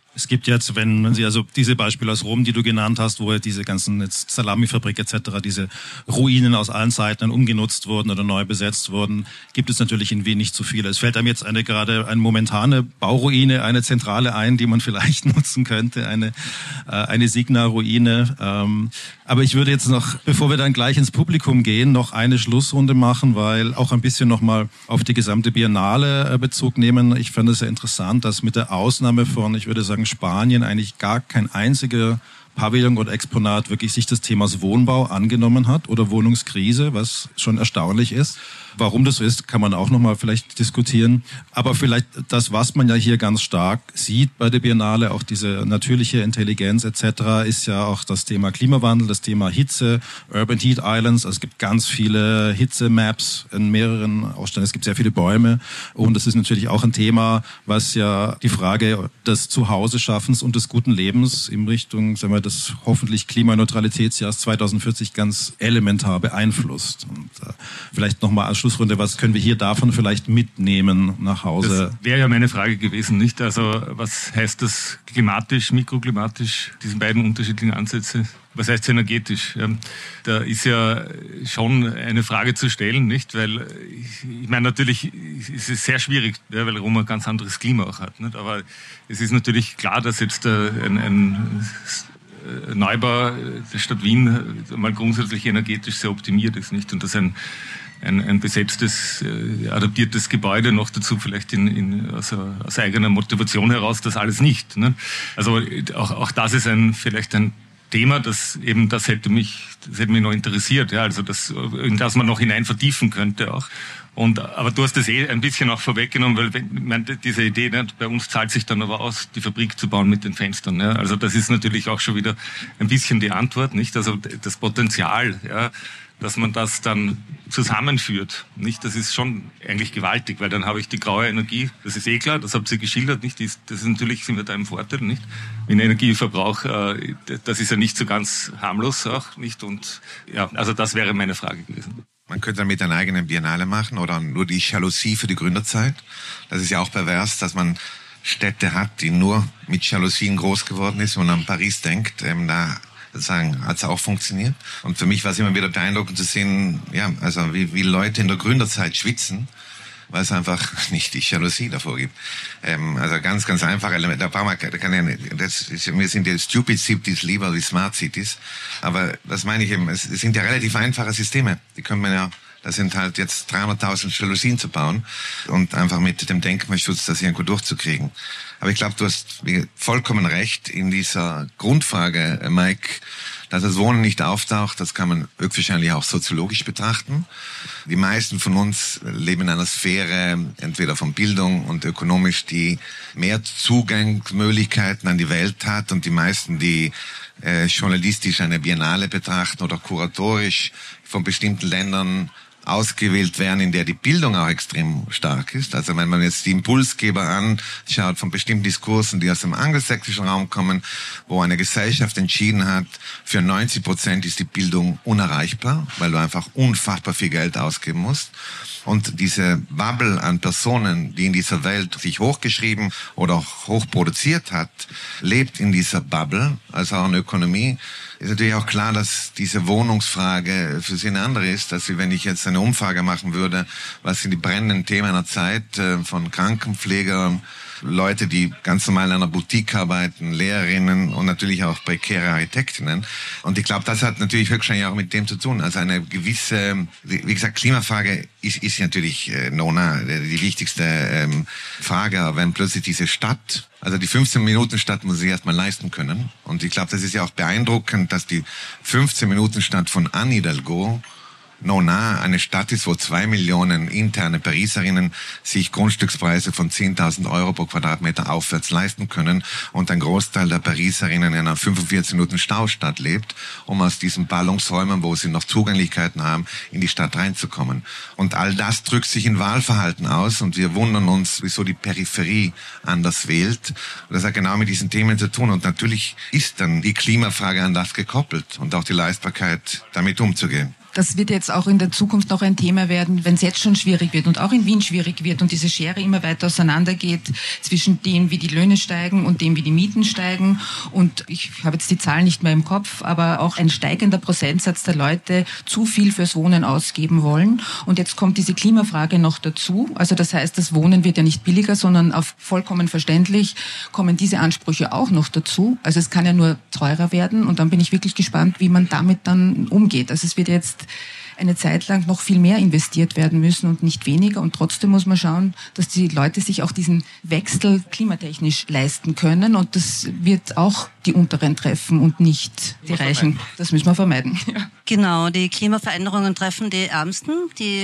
Es gibt jetzt, wenn man Sie also diese Beispiele aus Rom, die du genannt hast, wo diese ganzen jetzt Salamifabrik et cetera, diese Ruinen aus allen Seiten umgenutzt wurden oder neu besetzt wurden, gibt es natürlich in Wien nicht so viele. Es fällt einem jetzt eine gerade eine momentane Bauruine, eine zentrale ein, die man vielleicht nutzen könnte, eine äh, eine Signa-Ruine. Ähm, aber ich würde jetzt noch, bevor wir dann gleich ins Publikum gehen, noch eine Schlussrunde machen, weil auch ein bisschen nochmal auf die gesamte Biennale äh, Bezug nehmen. Ich fand es sehr interessant, dass mit der Ausnahme von, ich würde sagen, Spanien eigentlich gar kein einziger Pavillon oder Exponat wirklich sich des Themas Wohnbau angenommen hat oder Wohnungskrise, was schon erstaunlich ist. Warum das so ist, kann man auch nochmal vielleicht diskutieren. Aber vielleicht das, was man ja hier ganz stark sieht bei der Biennale, auch diese natürliche Intelligenz et cetera, ist ja auch das Thema Klimawandel, das Thema Hitze, Urban Heat Islands. Also es gibt ganz viele Hitzemaps in mehreren Ausstellungen. Es gibt sehr viele Bäume. Und das ist natürlich auch ein Thema, was ja die Frage des Zuhause-Schaffens und des guten Lebens in Richtung, sagen wir, des hoffentlich Klimaneutralitätsjahrs zweitausendvierzig ganz elementar beeinflusst. Und äh, vielleicht nochmal als Schlussrunde, was können wir hier davon vielleicht mitnehmen nach Hause? Das wäre ja meine Frage gewesen, nicht? Also was heißt das klimatisch, mikroklimatisch, diese beiden unterschiedlichen Ansätze? Was heißt energetisch? Da ist ja schon eine Frage zu stellen, nicht? Weil ich meine, natürlich ist es sehr schwierig, weil Rom ein ganz anderes Klima auch hat, nicht? Aber es ist natürlich klar, dass jetzt ein, ein Neubau der Stadt Wien mal grundsätzlich energetisch sehr optimiert ist, nicht? Und dass ein Ein, ein besetztes, äh, adaptiertes Gebäude, noch dazu vielleicht in, in, aus, aus eigener Motivation heraus, das alles nicht. Ne? Also auch, auch das ist ein vielleicht ein Thema, das eben das hätte mich, das hätte mich noch interessiert, ja, also das, in das man noch hinein vertiefen könnte auch. Und aber du hast das eh ein bisschen auch vorweggenommen, weil wenn, ich meine, diese Idee, ne, bei uns zahlt sich dann aber aus, die Fabrik zu bauen mit den Fenstern. Ja, also das ist natürlich auch schon wieder ein bisschen die Antwort, nicht? Also das Potenzial, ja, dass man das dann zusammenführt, nicht? Das ist schon eigentlich gewaltig, weil dann habe ich die graue Energie, das ist eh klar, das habt ihr geschildert, nicht? Das ist natürlich, sind wir da im Vorteil, nicht? Mit Energieverbrauch, das ist ja nicht so ganz harmlos auch, nicht? Und ja, also das wäre meine Frage gewesen. Man könnte damit eine eigene Biennale machen oder nur die Jalousie für die Gründerzeit. Das ist ja auch pervers, dass man Städte hat, die nur mit Jalousien groß geworden ist. Wenn man an Paris denkt, ähm, da sozusagen hat es auch funktioniert. Und für mich war es immer wieder beeindruckend zu sehen, ja, also wie, wie Leute in der Gründerzeit schwitzen, weil es einfach nicht die Jalousie davor gibt. Ähm, also ganz, ganz einfache Elemente. Da brauchen wir, da kann ja, das ist, wir sind ja Stupid Cities lieber wie Smart Cities. Aber das meine ich eben, es, es sind ja relativ einfache Systeme. Die können man ja, das sind halt jetzt dreihunderttausend Jalousien zu bauen und einfach mit dem Denkmalschutz das irgendwo durchzukriegen. Aber ich glaube, du hast vollkommen recht in dieser Grundfrage, Mike, dass das Wohnen nicht auftaucht, das kann man höchstwahrscheinlich auch soziologisch betrachten. Die meisten von uns leben in einer Sphäre, entweder von Bildung und ökonomisch, die mehr Zugangsmöglichkeiten an die Welt hat, und die meisten, die äh, journalistisch eine Biennale betrachten oder kuratorisch von bestimmten Ländern ausgewählt werden, in der die Bildung auch extrem stark ist. Also wenn man jetzt die Impulsgeber anschaut von bestimmten Diskursen, die aus dem angelsächsischen Raum kommen, wo eine Gesellschaft entschieden hat, für neunzig Prozent ist die Bildung unerreichbar, weil du einfach unfassbar viel Geld ausgeben musst. Und diese Bubble an Personen, die in dieser Welt sich hochgeschrieben oder auch hochproduziert hat, lebt in dieser Bubble, also auch in der Ökonomie. Ist natürlich auch klar, dass diese Wohnungsfrage für sie eine andere ist, dass sie, wenn ich jetzt eine Umfrage machen würde, was sind die brennenden Themen einer Zeit, äh, von Krankenpflegern, Leute, die ganz normal in einer Boutique arbeiten, Lehrerinnen und natürlich auch prekäre Architektinnen. Und ich glaube, das hat natürlich höchstwahrscheinlich auch mit dem zu tun. Also eine gewisse, wie gesagt, Klimafrage ist, ist natürlich, äh, Nona, die wichtigste ähm, Frage. Aber wenn plötzlich diese Stadt, also die fünfzehn-Minuten-Stadt muss sich erstmal leisten können. Und ich glaube, das ist ja auch beeindruckend, dass die fünfzehn-Minuten-Stadt von Anne Hidalgo Nona eine Stadt ist, wo zwei Millionen interne Pariserinnen sich Grundstückspreise von zehntausend Euro pro Quadratmeter aufwärts leisten können und ein Großteil der Pariserinnen in einer fünfundvierzig Minuten Staustadt lebt, um aus diesen Ballungsräumen, wo sie noch Zugänglichkeiten haben, in die Stadt reinzukommen. Und all das drückt sich in Wahlverhalten aus, und wir wundern uns, wieso die Peripherie anders wählt. Und das hat genau mit diesen Themen zu tun. Und natürlich ist dann die Klimafrage an das gekoppelt und auch die Leistbarkeit, damit umzugehen. das wird jetzt auch in der Zukunft noch ein Thema werden, wenn es jetzt schon schwierig wird und auch in Wien schwierig wird und diese Schere immer weiter auseinandergeht zwischen dem, wie die Löhne steigen und dem, wie die Mieten steigen. Und ich habe jetzt die Zahlen nicht mehr im Kopf, aber auch ein steigender Prozentsatz der Leute zu viel fürs Wohnen ausgeben wollen. Und jetzt kommt diese Klimafrage noch dazu. Also das heißt, das Wohnen wird ja nicht billiger, sondern auf vollkommen verständlich kommen diese Ansprüche auch noch dazu. Also es kann ja nur teurer werden und dann bin ich wirklich gespannt, wie man damit dann umgeht. Also es wird jetzt eine Zeit lang noch viel mehr investiert werden müssen und nicht weniger. Und trotzdem muss man schauen, dass die Leute sich auch diesen Wechsel klimatechnisch leisten können. Und das wird auch die Unteren treffen und nicht die Reichen. Das müssen wir vermeiden. Ja. Genau, die Klimaveränderungen treffen die Ärmsten, die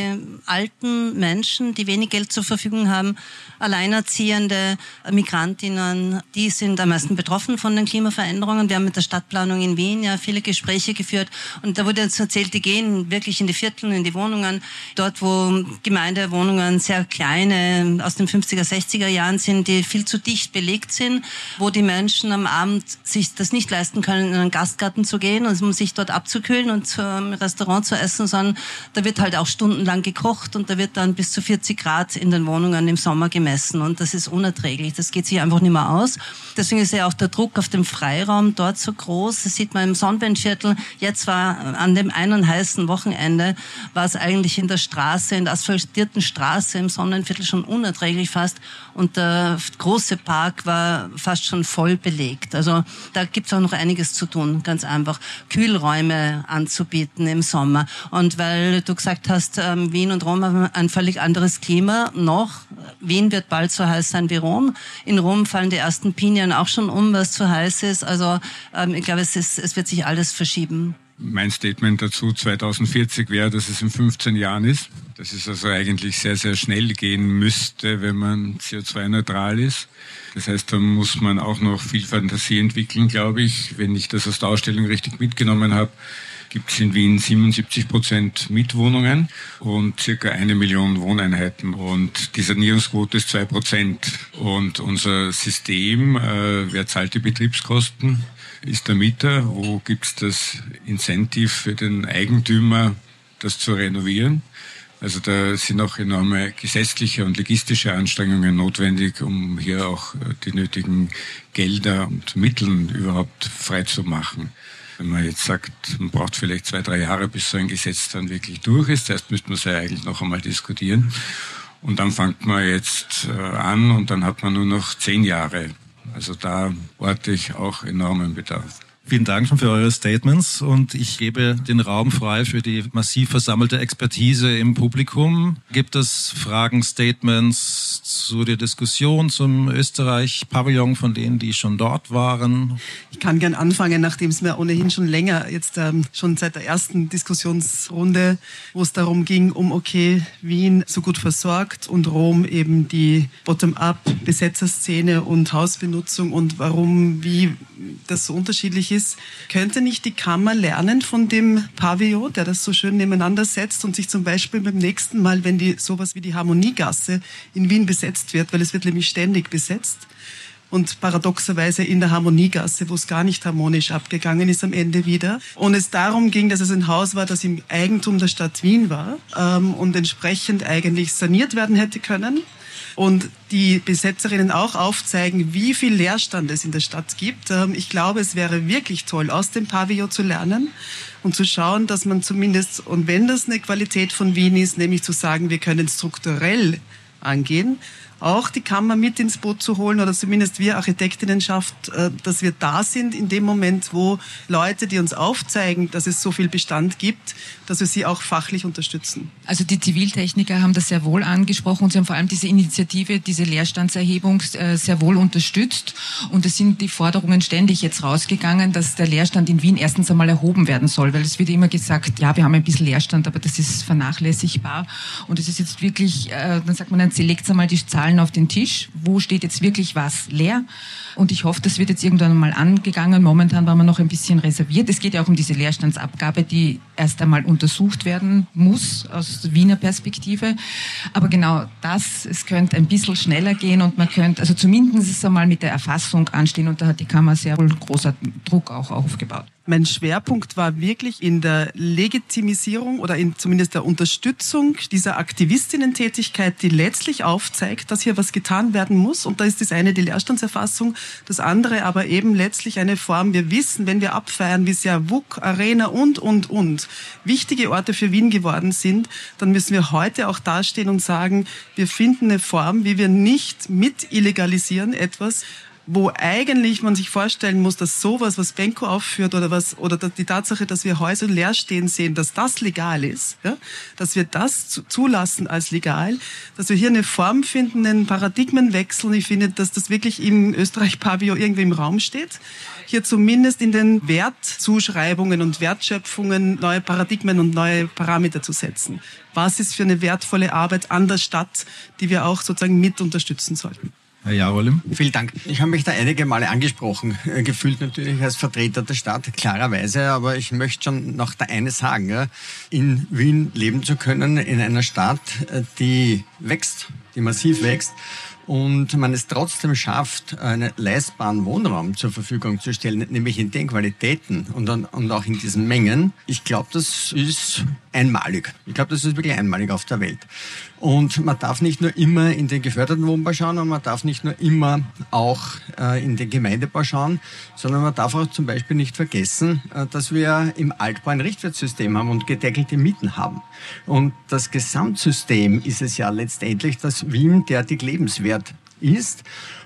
alten Menschen, die wenig Geld zur Verfügung haben, Alleinerziehende, Migrantinnen, die sind am meisten betroffen von den Klimaveränderungen. Wir haben mit der Stadtplanung in Wien ja viele Gespräche geführt und da wurde jetzt erzählt, die gehen wirklich in die Viertel, in die Wohnungen, dort wo Gemeindewohnungen sehr kleine aus den fünfziger, sechziger Jahren sind, die viel zu dicht belegt sind, wo die Menschen am Abend sich das nicht leisten können, in einen Gastgarten zu gehen und um sich dort abzukühlen und zum Restaurant zu essen, sondern da wird halt auch stundenlang gekocht und da wird dann bis zu vierzig Grad in den Wohnungen im Sommer gemessen und das ist unerträglich. Das geht sich einfach nicht mehr aus. Deswegen ist ja auch der Druck auf dem Freiraum dort so groß. Das sieht man im Sonnenwendviertel. Jetzt war an dem einen heißen Wochenende, war es eigentlich in der Straße, in der asphaltierten Straße im Sonnenviertel schon unerträglich fast und der große Park war fast schon voll belegt. Also da gibt es auch noch einiges zu tun, ganz einfach. Kühlräume anzubieten im Sommer. Und weil du gesagt hast, ähm, Wien und Rom haben ein völlig anderes Klima noch. Wien wird bald so heiß sein wie Rom. In Rom fallen die ersten Pinien auch schon um, was zu heiß ist. Also ähm, ich glaube, es, ist, es wird sich alles verschieben. Mein Statement dazu zweitausendvierzig wäre, dass es in fünfzehn Jahren ist. Dass es also eigentlich sehr, sehr schnell gehen müsste, wenn man C O zwei neutral ist. Das heißt, da muss man auch noch viel Fantasie entwickeln, glaube ich. Wenn ich das aus der Ausstellung richtig mitgenommen habe, gibt es in Wien siebenundsiebzig Prozent Mietwohnungen und circa eine Million Wohneinheiten. Und die Sanierungsquote ist zwei Prozent. Und unser System, äh, wer zahlt die Betriebskosten? Ist der Mieter. Wo gibt es das Incentive für den Eigentümer, das zu renovieren? Also da sind auch enorme gesetzliche und logistische Anstrengungen notwendig, um hier auch die nötigen Gelder und Mittel überhaupt frei zu machen. Wenn man jetzt sagt, man braucht vielleicht zwei, drei Jahre, bis so ein Gesetz dann wirklich durch ist, zuerst müsste man es ja eigentlich noch einmal diskutieren. Und dann fängt man jetzt an und dann hat man nur noch zehn Jahre. Also da orte ich auch enormen Bedarf. Vielen Dank schon für eure Statements und ich gebe den Raum frei für die massiv versammelte Expertise im Publikum. Gibt es Fragen, Statements zu der Diskussion zum Österreich-Pavillon von denen, die schon dort waren? Ich kann gern anfangen, nachdem es mir ohnehin schon länger, jetzt ähm, schon seit der ersten Diskussionsrunde, wo es darum ging, um okay, Wien so gut versorgt und Rom eben die Bottom-up-Besetzerszene und Hausbenutzung und warum, wie das so unterschiedlich ist. Könnte nicht die Kammer lernen von dem Pavillon, der das so schön nebeneinander setzt und sich zum Beispiel beim nächsten Mal, wenn die sowas wie die Harmoniegasse in Wien besetzt wird, weil es wird nämlich ständig besetzt und paradoxerweise in der Harmoniegasse, wo es gar nicht harmonisch abgegangen ist am Ende wieder. Und es darum ging, dass es ein Haus war, das im Eigentum der Stadt Wien war ähm, und entsprechend eigentlich saniert werden hätte können. Und die Besetzerinnen auch aufzeigen, wie viel Leerstand es in der Stadt gibt. Ich glaube, es wäre wirklich toll, aus dem Pavillon zu lernen und zu schauen, dass man zumindest, und wenn das eine Qualität von Wien ist, nämlich zu sagen, wir können strukturell angehen, auch die Kammer mit ins Boot zu holen oder zumindest wir Architektinnenschaft, dass wir da sind in dem Moment, wo Leute, die uns aufzeigen, dass es so viel Bestand gibt, dass wir sie auch fachlich unterstützen. Also die Ziviltechniker haben das sehr wohl angesprochen und sie haben vor allem diese Initiative, diese Leerstandserhebung sehr wohl unterstützt und es sind die Forderungen ständig jetzt rausgegangen, dass der Leerstand in Wien erstens einmal erhoben werden soll, weil es wird immer gesagt, ja, wir haben ein bisschen Leerstand, aber das ist vernachlässigbar und es ist jetzt wirklich, dann sagt man, dann legt einmal die Zahlen auf den Tisch, wo steht jetzt wirklich was leer und ich hoffe, das wird jetzt irgendwann mal angegangen. Momentan war man noch ein bisschen reserviert. Es geht ja auch um diese Leerstandsabgabe, die erst einmal untersucht werden muss aus Wiener Perspektive. Aber genau das, es könnte ein bisschen schneller gehen und man könnte, also zumindest einmal mit der Erfassung anstehen und da hat die Kammer sehr wohl großer Druck auch aufgebaut. Mein Schwerpunkt war wirklich in der Legitimisierung oder in zumindest der Unterstützung dieser Aktivistinnen-Tätigkeit, die letztlich aufzeigt, dass hier was getan werden muss. Und da ist das eine die Leerstandserfassung, das andere aber eben letztlich eine Form, wir wissen, wenn wir abfeiern, wie sehr W U K, Arena und, und, und wichtige Orte für Wien geworden sind, dann müssen wir heute auch dastehen und sagen, wir finden eine Form, wie wir nicht mit illegalisieren etwas, wo eigentlich man sich vorstellen muss, dass sowas, was Benko aufführt oder was oder die Tatsache, dass wir Häuser leer stehen sehen, dass das legal ist, ja? Dass wir das zulassen als legal, dass wir hier eine Form finden, einen Paradigmenwechsel. Und ich finde, dass das wirklich im Österreich-Pavillon irgendwie im Raum steht. Hier zumindest in den Wertzuschreibungen und Wertschöpfungen neue Paradigmen und neue Parameter zu setzen. Was ist für eine wertvolle Arbeit an der Stadt, die wir auch sozusagen mit unterstützen sollten? Herr Jarolim. Vielen Dank. Ich habe mich da einige Male angesprochen, äh, gefühlt natürlich als Vertreter der Stadt, klarerweise, aber ich möchte schon noch da eines sagen. Ja? In Wien leben zu können, in einer Stadt, äh, die wächst, die massiv wächst, und man es trotzdem schafft, einen leistbaren Wohnraum zur Verfügung zu stellen, nämlich in den Qualitäten und, dann, und auch in diesen Mengen. Ich glaube, das ist einmalig. Ich glaube, das ist wirklich einmalig auf der Welt. Und man darf nicht nur immer in den geförderten Wohnbau schauen und man darf nicht nur immer auch äh, in den Gemeindebau schauen, sondern man darf auch zum Beispiel nicht vergessen, äh, dass wir im Altbau ein Richtwertsystem haben und gedeckelte Mieten haben. Und das Gesamtsystem ist es ja letztendlich, dass Wien derartig lebenswert ist.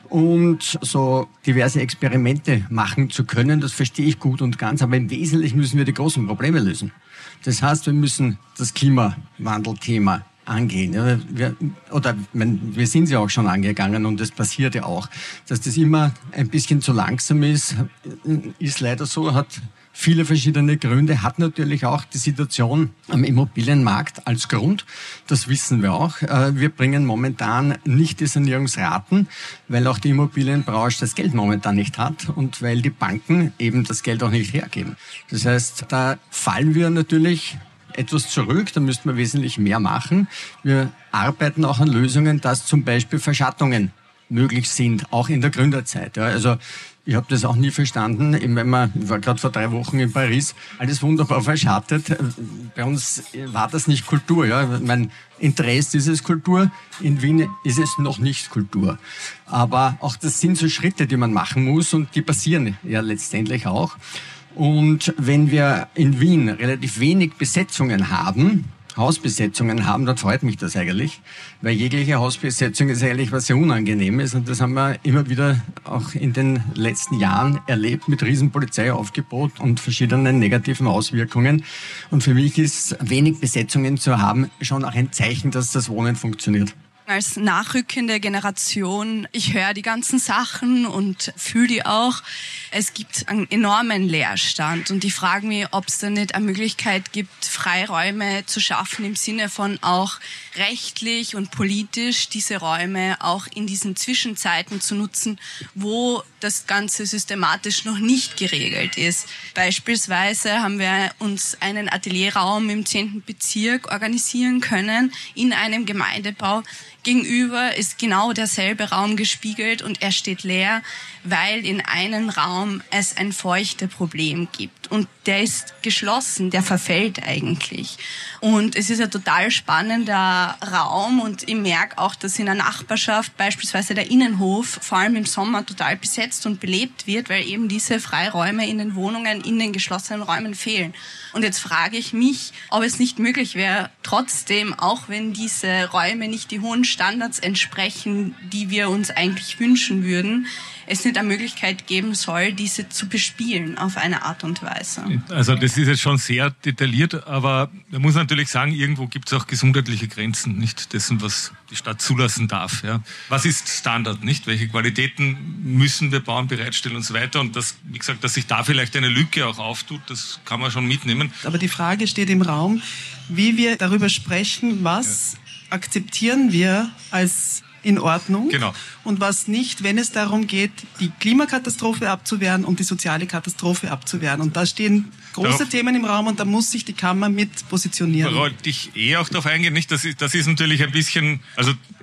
Und so diverse Experimente machen zu können, das verstehe ich gut und ganz. Aber im Wesentlichen müssen wir die großen Probleme lösen. Das heißt, wir müssen das Klimawandelthema angehen. Ja, wir, oder mein, wir sind sie auch schon angegangen und es passiert ja auch. Dass das immer ein bisschen zu langsam ist, ist leider so, hat viele verschiedene Gründe, hat natürlich auch die Situation am Immobilienmarkt als Grund. Das wissen wir auch. Wir bringen momentan nicht die Sanierungsraten, weil auch die Immobilienbranche das Geld momentan nicht hat und weil die Banken eben das Geld auch nicht hergeben. Das heißt, da fallen wir natürlich etwas zurück, da müssten wir wesentlich mehr machen. Wir arbeiten auch an Lösungen, dass zum Beispiel Verschattungen möglich sind, auch in der Gründerzeit. Ja, also ich habe das auch nie verstanden. Ich, meine, ich war gerade vor drei Wochen in Paris, alles wunderbar verschattet. Bei uns war das nicht Kultur. Ja. Mein Interesse ist es Kultur, in Wien ist es noch nicht Kultur. Aber auch das sind so Schritte, die man machen muss und die passieren ja letztendlich auch. Und wenn wir in Wien relativ wenig Besetzungen haben, Hausbesetzungen haben, dann freut mich das eigentlich, weil jegliche Hausbesetzung ist eigentlich was sehr Unangenehmes und das haben wir immer wieder auch in den letzten Jahren erlebt mit riesen Polizeiaufgebot und verschiedenen negativen Auswirkungen. Und für mich ist wenig Besetzungen zu haben schon auch ein Zeichen, dass das Wohnen funktioniert. Als nachrückende Generation, ich höre die ganzen Sachen und fühle die auch. Es gibt einen enormen Leerstand und ich frage mich, ob es da nicht eine Möglichkeit gibt, Freiräume zu schaffen im Sinne von auch rechtlich und politisch diese Räume auch in diesen Zwischenzeiten zu nutzen, wo das Ganze systematisch noch nicht geregelt ist. Beispielsweise haben wir uns einen Atelierraum im zehnten Bezirk organisieren können in einem Gemeindebau. Gegenüber ist genau derselbe Raum gespiegelt und er steht leer, weil in einem Raum es ein Feuchteproblem gibt. Und der ist geschlossen, der verfällt eigentlich. Und es ist ein total spannender Raum und ich merke auch, dass in der Nachbarschaft beispielsweise der Innenhof vor allem im Sommer total besetzt und belebt wird, weil eben diese Freiräume in den Wohnungen, in den geschlossenen Räumen fehlen. Und jetzt frage ich mich, ob es nicht möglich wäre, trotzdem, auch wenn diese Räume nicht die hohen Standards entsprechen, die wir uns eigentlich wünschen würden, es nicht eine Möglichkeit geben soll, diese zu bespielen auf eine Art und Weise. Also das ist jetzt schon sehr detailliert, aber man muss natürlich sagen, irgendwo gibt es auch gesundheitliche Grenzen, nicht dessen, was die Stadt zulassen darf. Ja. Was ist Standard, nicht? Welche Qualitäten müssen wir bauen, bereitstellen und so weiter? Und das, wie gesagt, dass sich da vielleicht eine Lücke auch auftut, das kann man schon mitnehmen. Aber die Frage steht im Raum, wie wir darüber sprechen, was ja. akzeptieren wir als in Ordnung genau. und was nicht, wenn es darum geht, die Klimakatastrophe abzuwehren und die soziale Katastrophe abzuwehren. Und da stehen große Darauf, Themen im Raum und da muss sich die Kammer mit positionieren. Da wollte ich eh auch darauf eingehen, nicht? Das ist, das ist natürlich ein bisschen, also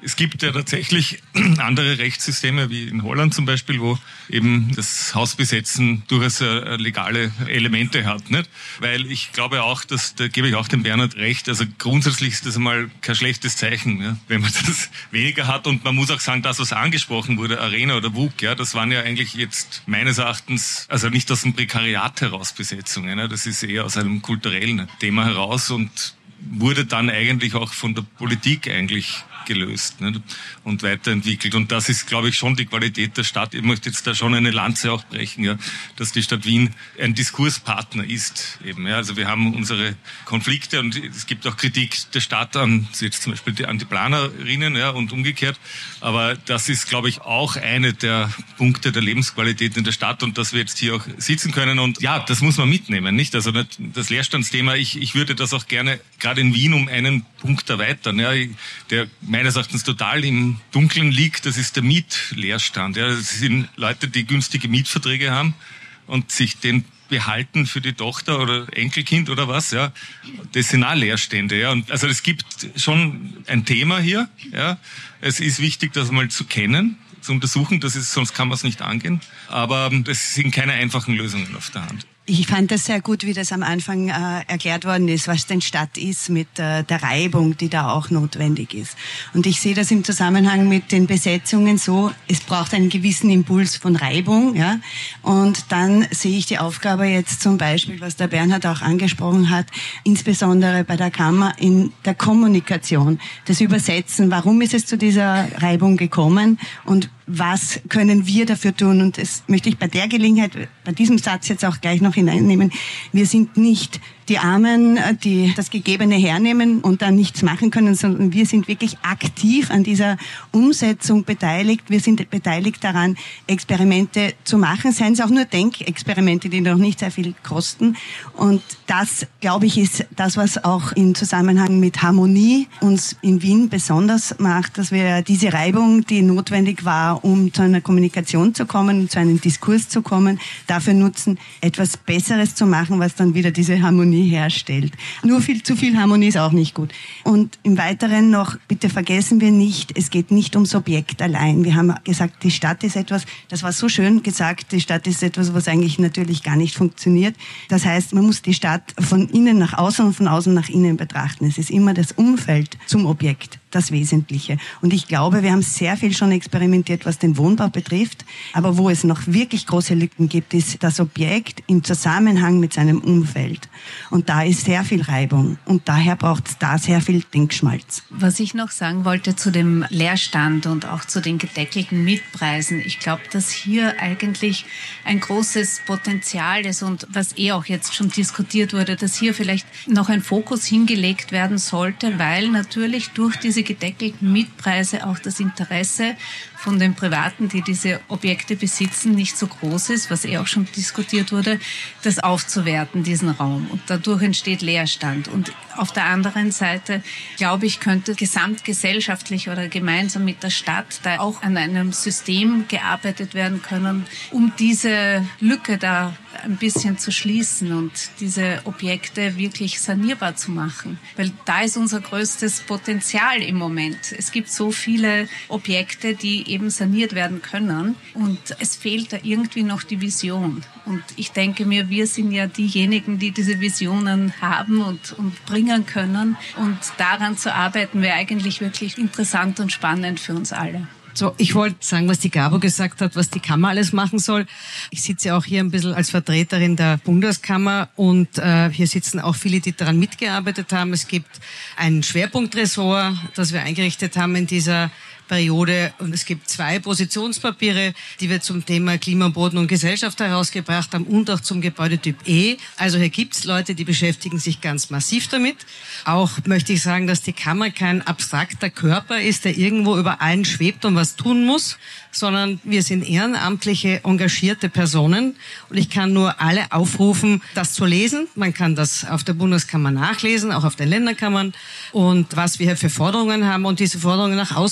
Es gibt ja tatsächlich andere Rechtssysteme, wie in Holland zum Beispiel, wo eben das Hausbesetzen durchaus äh, legale Elemente hat, nicht? Weil ich glaube auch, dass, da gebe ich auch dem Bernhard recht, also grundsätzlich ist das einmal kein schlechtes Zeichen, ja, wenn man das weniger hat. Und man muss auch sagen, das, was angesprochen wurde, Arena oder W U K, ja, das waren ja eigentlich jetzt meines Erachtens, also nicht aus dem Prekariat heraus Besetzungen, ja, das ist eher aus einem kulturellen Thema heraus und wurde dann eigentlich auch von der Politik eigentlich gelöst, nicht? Und weiterentwickelt. Und das ist, glaube ich, schon die Qualität der Stadt. Ich möchte jetzt da schon eine Lanze auch brechen, ja, dass die Stadt Wien ein Diskurspartner ist. Eben, ja. Also wir haben unsere Konflikte und es gibt auch Kritik der Stadt an, jetzt zum Beispiel an die Planerinnen, ja, und umgekehrt. Aber das ist, glaube ich, auch eine der Punkte der Lebensqualität in der Stadt und dass wir jetzt hier auch sitzen können. Und ja, das muss man mitnehmen, nicht? Also nicht das Leerstandsthema, ich, ich würde das auch gerne gerade in Wien um einen Punkt erweitern, ja, der meines Erachtens total im Dunkeln liegt, das ist der Mietleerstand. Ja, das sind Leute, die günstige Mietverträge haben und sich den behalten für die Tochter oder Enkelkind oder was, ja. Das sind auch Leerstände, ja. Und also es gibt schon ein Thema hier, ja. Es ist wichtig, das mal zu kennen, zu untersuchen, das ist, sonst kann man es nicht angehen. Aber das sind keine einfachen Lösungen auf der Hand. Ich fand das sehr gut, wie das am Anfang äh, erklärt worden ist, was denn Stadt ist mit äh, der Reibung, die da auch notwendig ist. Und ich sehe das im Zusammenhang mit den Besetzungen so, es braucht einen gewissen Impuls von Reibung, ja. Und dann sehe ich die Aufgabe jetzt zum Beispiel, was der Bernhard auch angesprochen hat, insbesondere bei der Kammer in der Kommunikation, das Übersetzen. Warum ist es zu dieser Reibung gekommen und was können wir dafür tun? Und das möchte ich bei der Gelegenheit, bei diesem Satz jetzt auch gleich noch hineinnehmen. Wir sind nicht die Armen, die das Gegebene hernehmen und dann nichts machen können, sondern wir sind wirklich aktiv an dieser Umsetzung beteiligt. Wir sind beteiligt daran, Experimente zu machen, seien es auch nur Denkexperimente, die noch nicht sehr viel kosten. Und das, glaube ich, ist das, was auch im Zusammenhang mit Harmonie uns in Wien besonders macht, dass wir diese Reibung, die notwendig war, um zu einer Kommunikation zu kommen, zu einem Diskurs zu kommen, dafür nutzen, etwas Besseres zu machen, was dann wieder diese Harmonie herstellt. Nur viel zu viel Harmonie ist auch nicht gut. Und im Weiteren noch, bitte vergessen wir nicht, es geht nicht ums Objekt allein. Wir haben gesagt, die Stadt ist etwas, das war so schön gesagt, die Stadt ist etwas, was eigentlich natürlich gar nicht funktioniert. Das heißt, man muss die Stadt von innen nach außen und von außen nach innen betrachten. Es ist immer das Umfeld zum Objekt das Wesentliche. Und ich glaube, wir haben sehr viel schon experimentiert, was den Wohnbau betrifft. Aber wo es noch wirklich große Lücken gibt, ist das Objekt im Zusammenhang mit seinem Umfeld. Und da ist sehr viel Reibung. Und daher braucht es da sehr viel Denkschmalz. Was ich noch sagen wollte zu dem Leerstand und auch zu den gedeckelten Mietpreisen. Ich glaube, dass hier eigentlich ein großes Potenzial ist und was eh auch jetzt schon diskutiert wurde, dass hier vielleicht noch ein Fokus hingelegt werden sollte, weil natürlich durch diese gedeckelten Mietpreise auch das Interesse von den Privaten, die diese Objekte besitzen, nicht so groß ist, was eh auch schon diskutiert wurde, das aufzuwerten, diesen Raum. Und dadurch entsteht Leerstand. Und auf der anderen Seite, glaube ich, könnte gesamtgesellschaftlich oder gemeinsam mit der Stadt da auch an einem System gearbeitet werden können, um diese Lücke da ein bisschen zu schließen und diese Objekte wirklich sanierbar zu machen. Weil da ist unser größtes Potenzial im Moment. Es gibt so viele Objekte, die eben saniert werden können und es fehlt da irgendwie noch die Vision. Und ich denke mir, wir sind ja diejenigen, die diese Visionen haben und, und bringen können. Und daran zu arbeiten, wäre eigentlich wirklich interessant und spannend für uns alle. So, ich wollte sagen, was die Gabo gesagt hat, was die Kammer alles machen soll. Ich sitze auch hier ein bisschen als Vertreterin der Bundeskammer und äh, hier sitzen auch viele, die daran mitgearbeitet haben. Es gibt ein Schwerpunktresort, das wir eingerichtet haben in dieser Periode und es gibt zwei Positionspapiere, die wir zum Thema Klima, Boden und Gesellschaft herausgebracht haben und auch zum Gebäudetyp E. Also hier gibt's Leute, die beschäftigen sich ganz massiv damit. Auch möchte ich sagen, dass die Kammer kein abstrakter Körper ist, der irgendwo über allen schwebt und was tun muss, sondern wir sind ehrenamtliche, engagierte Personen und ich kann nur alle aufrufen, das zu lesen. Man kann das auf der Bundeskammer nachlesen, auch auf den Länderkammern und was wir hier für Forderungen haben und diese Forderungen nach außen zu tragen.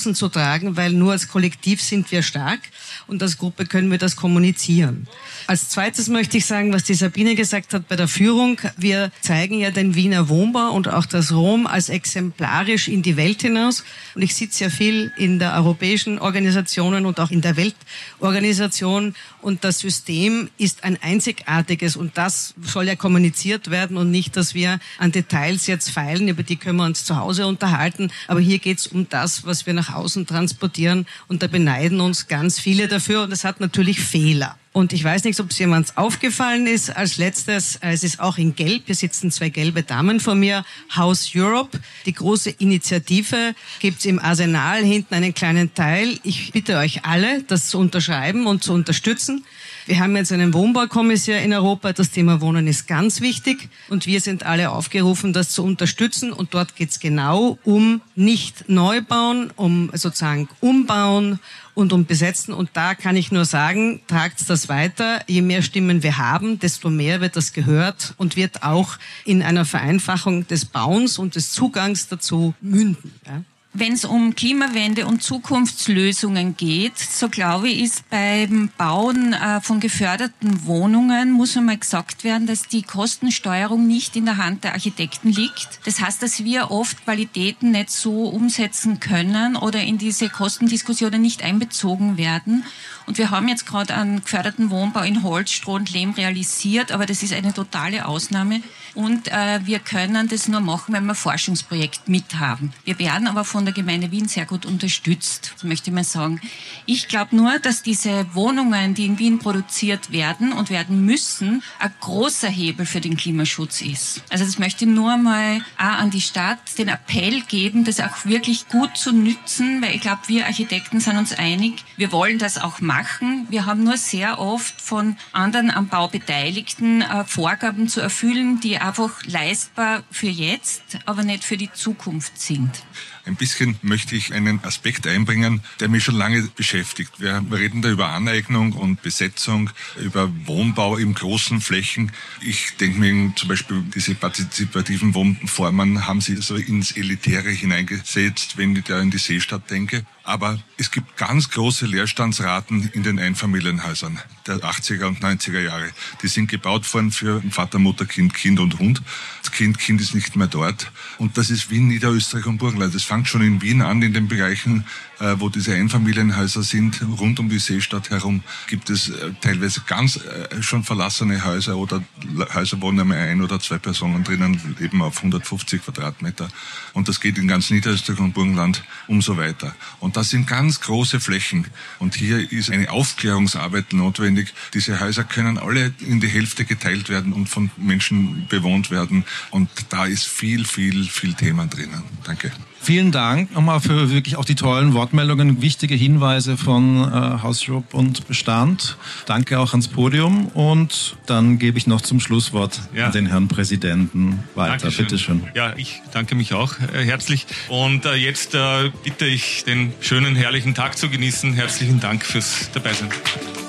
tragen, weil nur als Kollektiv sind wir stark und als Gruppe können wir das kommunizieren. Als zweites möchte ich sagen, was die Sabine gesagt hat bei der Führung. Wir zeigen ja den Wiener Wohnbau und auch das Rom als exemplarisch in die Welt hinaus. Und ich sitze ja viel in der europäischen Organisationen und auch in der Weltorganisation. Und das System ist ein einzigartiges und das soll ja kommuniziert werden und nicht, dass wir an Details jetzt feilen, über die können wir uns zu Hause unterhalten. Aber hier geht es um das, was wir nach außen transportieren und da beneiden uns ganz viele dafür und es hat natürlich Fehler. Und ich weiß nicht, ob es jemand aufgefallen ist. Als letztes, es ist auch in Gelb, hier sitzen zwei gelbe Damen vor mir, House Europe. Die große Initiative gibt's im Arsenal, hinten einen kleinen Teil. Ich bitte euch alle, das zu unterschreiben und zu unterstützen. Wir haben jetzt einen Wohnbaukommissar in Europa. Das Thema Wohnen ist ganz wichtig. Und wir sind alle aufgerufen, das zu unterstützen. Und dort geht's genau um nicht Neubauen, um sozusagen Umbauen und um Besetzen. Und da kann ich nur sagen, tragt das weiter. Je mehr Stimmen wir haben, desto mehr wird das gehört und wird auch in einer Vereinfachung des Bauens und des Zugangs dazu münden. Ja. Wenn es um Klimawende und Zukunftslösungen geht, so glaube ich, ist beim Bauen äh, von geförderten Wohnungen, muss einmal gesagt werden, dass die Kostensteuerung nicht in der Hand der Architekten liegt. Das heißt, dass wir oft Qualitäten nicht so umsetzen können oder in diese Kostendiskussionen nicht einbezogen werden. Und wir haben jetzt gerade einen geförderten Wohnbau in Holz, Stroh und Lehm realisiert, aber das ist eine totale Ausnahme. Und äh, wir können das nur machen, wenn wir ein Forschungsprojekt mithaben. Wir werden aber von der Gemeinde Wien sehr gut unterstützt, das möchte ich mal sagen. Ich glaube nur, dass diese Wohnungen, die in Wien produziert werden und werden müssen, ein großer Hebel für den Klimaschutz ist. Also das möchte ich nur mal auch an die Stadt den Appell geben, das auch wirklich gut zu nützen, weil ich glaube, wir Architekten sind uns einig, wir wollen das auch machen. Wir haben nur sehr oft von anderen am Bau Beteiligten äh, Vorgaben zu erfüllen, die einfach leistbar für jetzt, aber nicht für die Zukunft sind. Ein bisschen möchte ich einen Aspekt einbringen, der mich schon lange beschäftigt. Wir reden da über Aneignung und Besetzung, über Wohnbau in großen Flächen. Ich denke mir zum Beispiel, diese partizipativen Wohnformen haben sie so ins Elitäre hineingesetzt, wenn ich da in die Seestadt denke. Aber es gibt ganz große Leerstandsraten in den Einfamilienhäusern der achtziger und neunziger Jahre. Die sind gebaut worden für Vater, Mutter, Kind, Kind und Hund. Das Kind, Kind ist nicht mehr dort. Und das ist Wien, Niederösterreich und Burgenland. Das fängt schon in Wien an, in den Bereichen, äh, wo diese Einfamilienhäuser sind. Rund um die Seestadt herum gibt es äh, teilweise ganz äh, schon verlassene Häuser oder Häuser, wo nur mehr ein oder zwei Personen drinnen leben auf hundertfünfzig Quadratmeter. Und das geht in ganz Niederösterreich und Burgenland umso weiter. Und das sind ganz große Flächen. Und hier ist eine Aufklärungsarbeit notwendig. Diese Häuser können alle in die Hälfte geteilt werden und von Menschen bewohnt werden. Und da ist viel, viel, viel Thema drinnen. Danke. Vielen Dank nochmal für wirklich auch die tollen Wortmeldungen, wichtige Hinweise von äh, House Europe und Bestand. Danke auch ans Podium und dann gebe ich noch zum Schlusswort ja. an den Herrn Präsidenten weiter. Bitte schön. Ja, ich danke mich auch äh, herzlich und äh, jetzt äh, bitte ich den schönen, herrlichen Tag zu genießen. Herzlichen Dank fürs Dabeisein.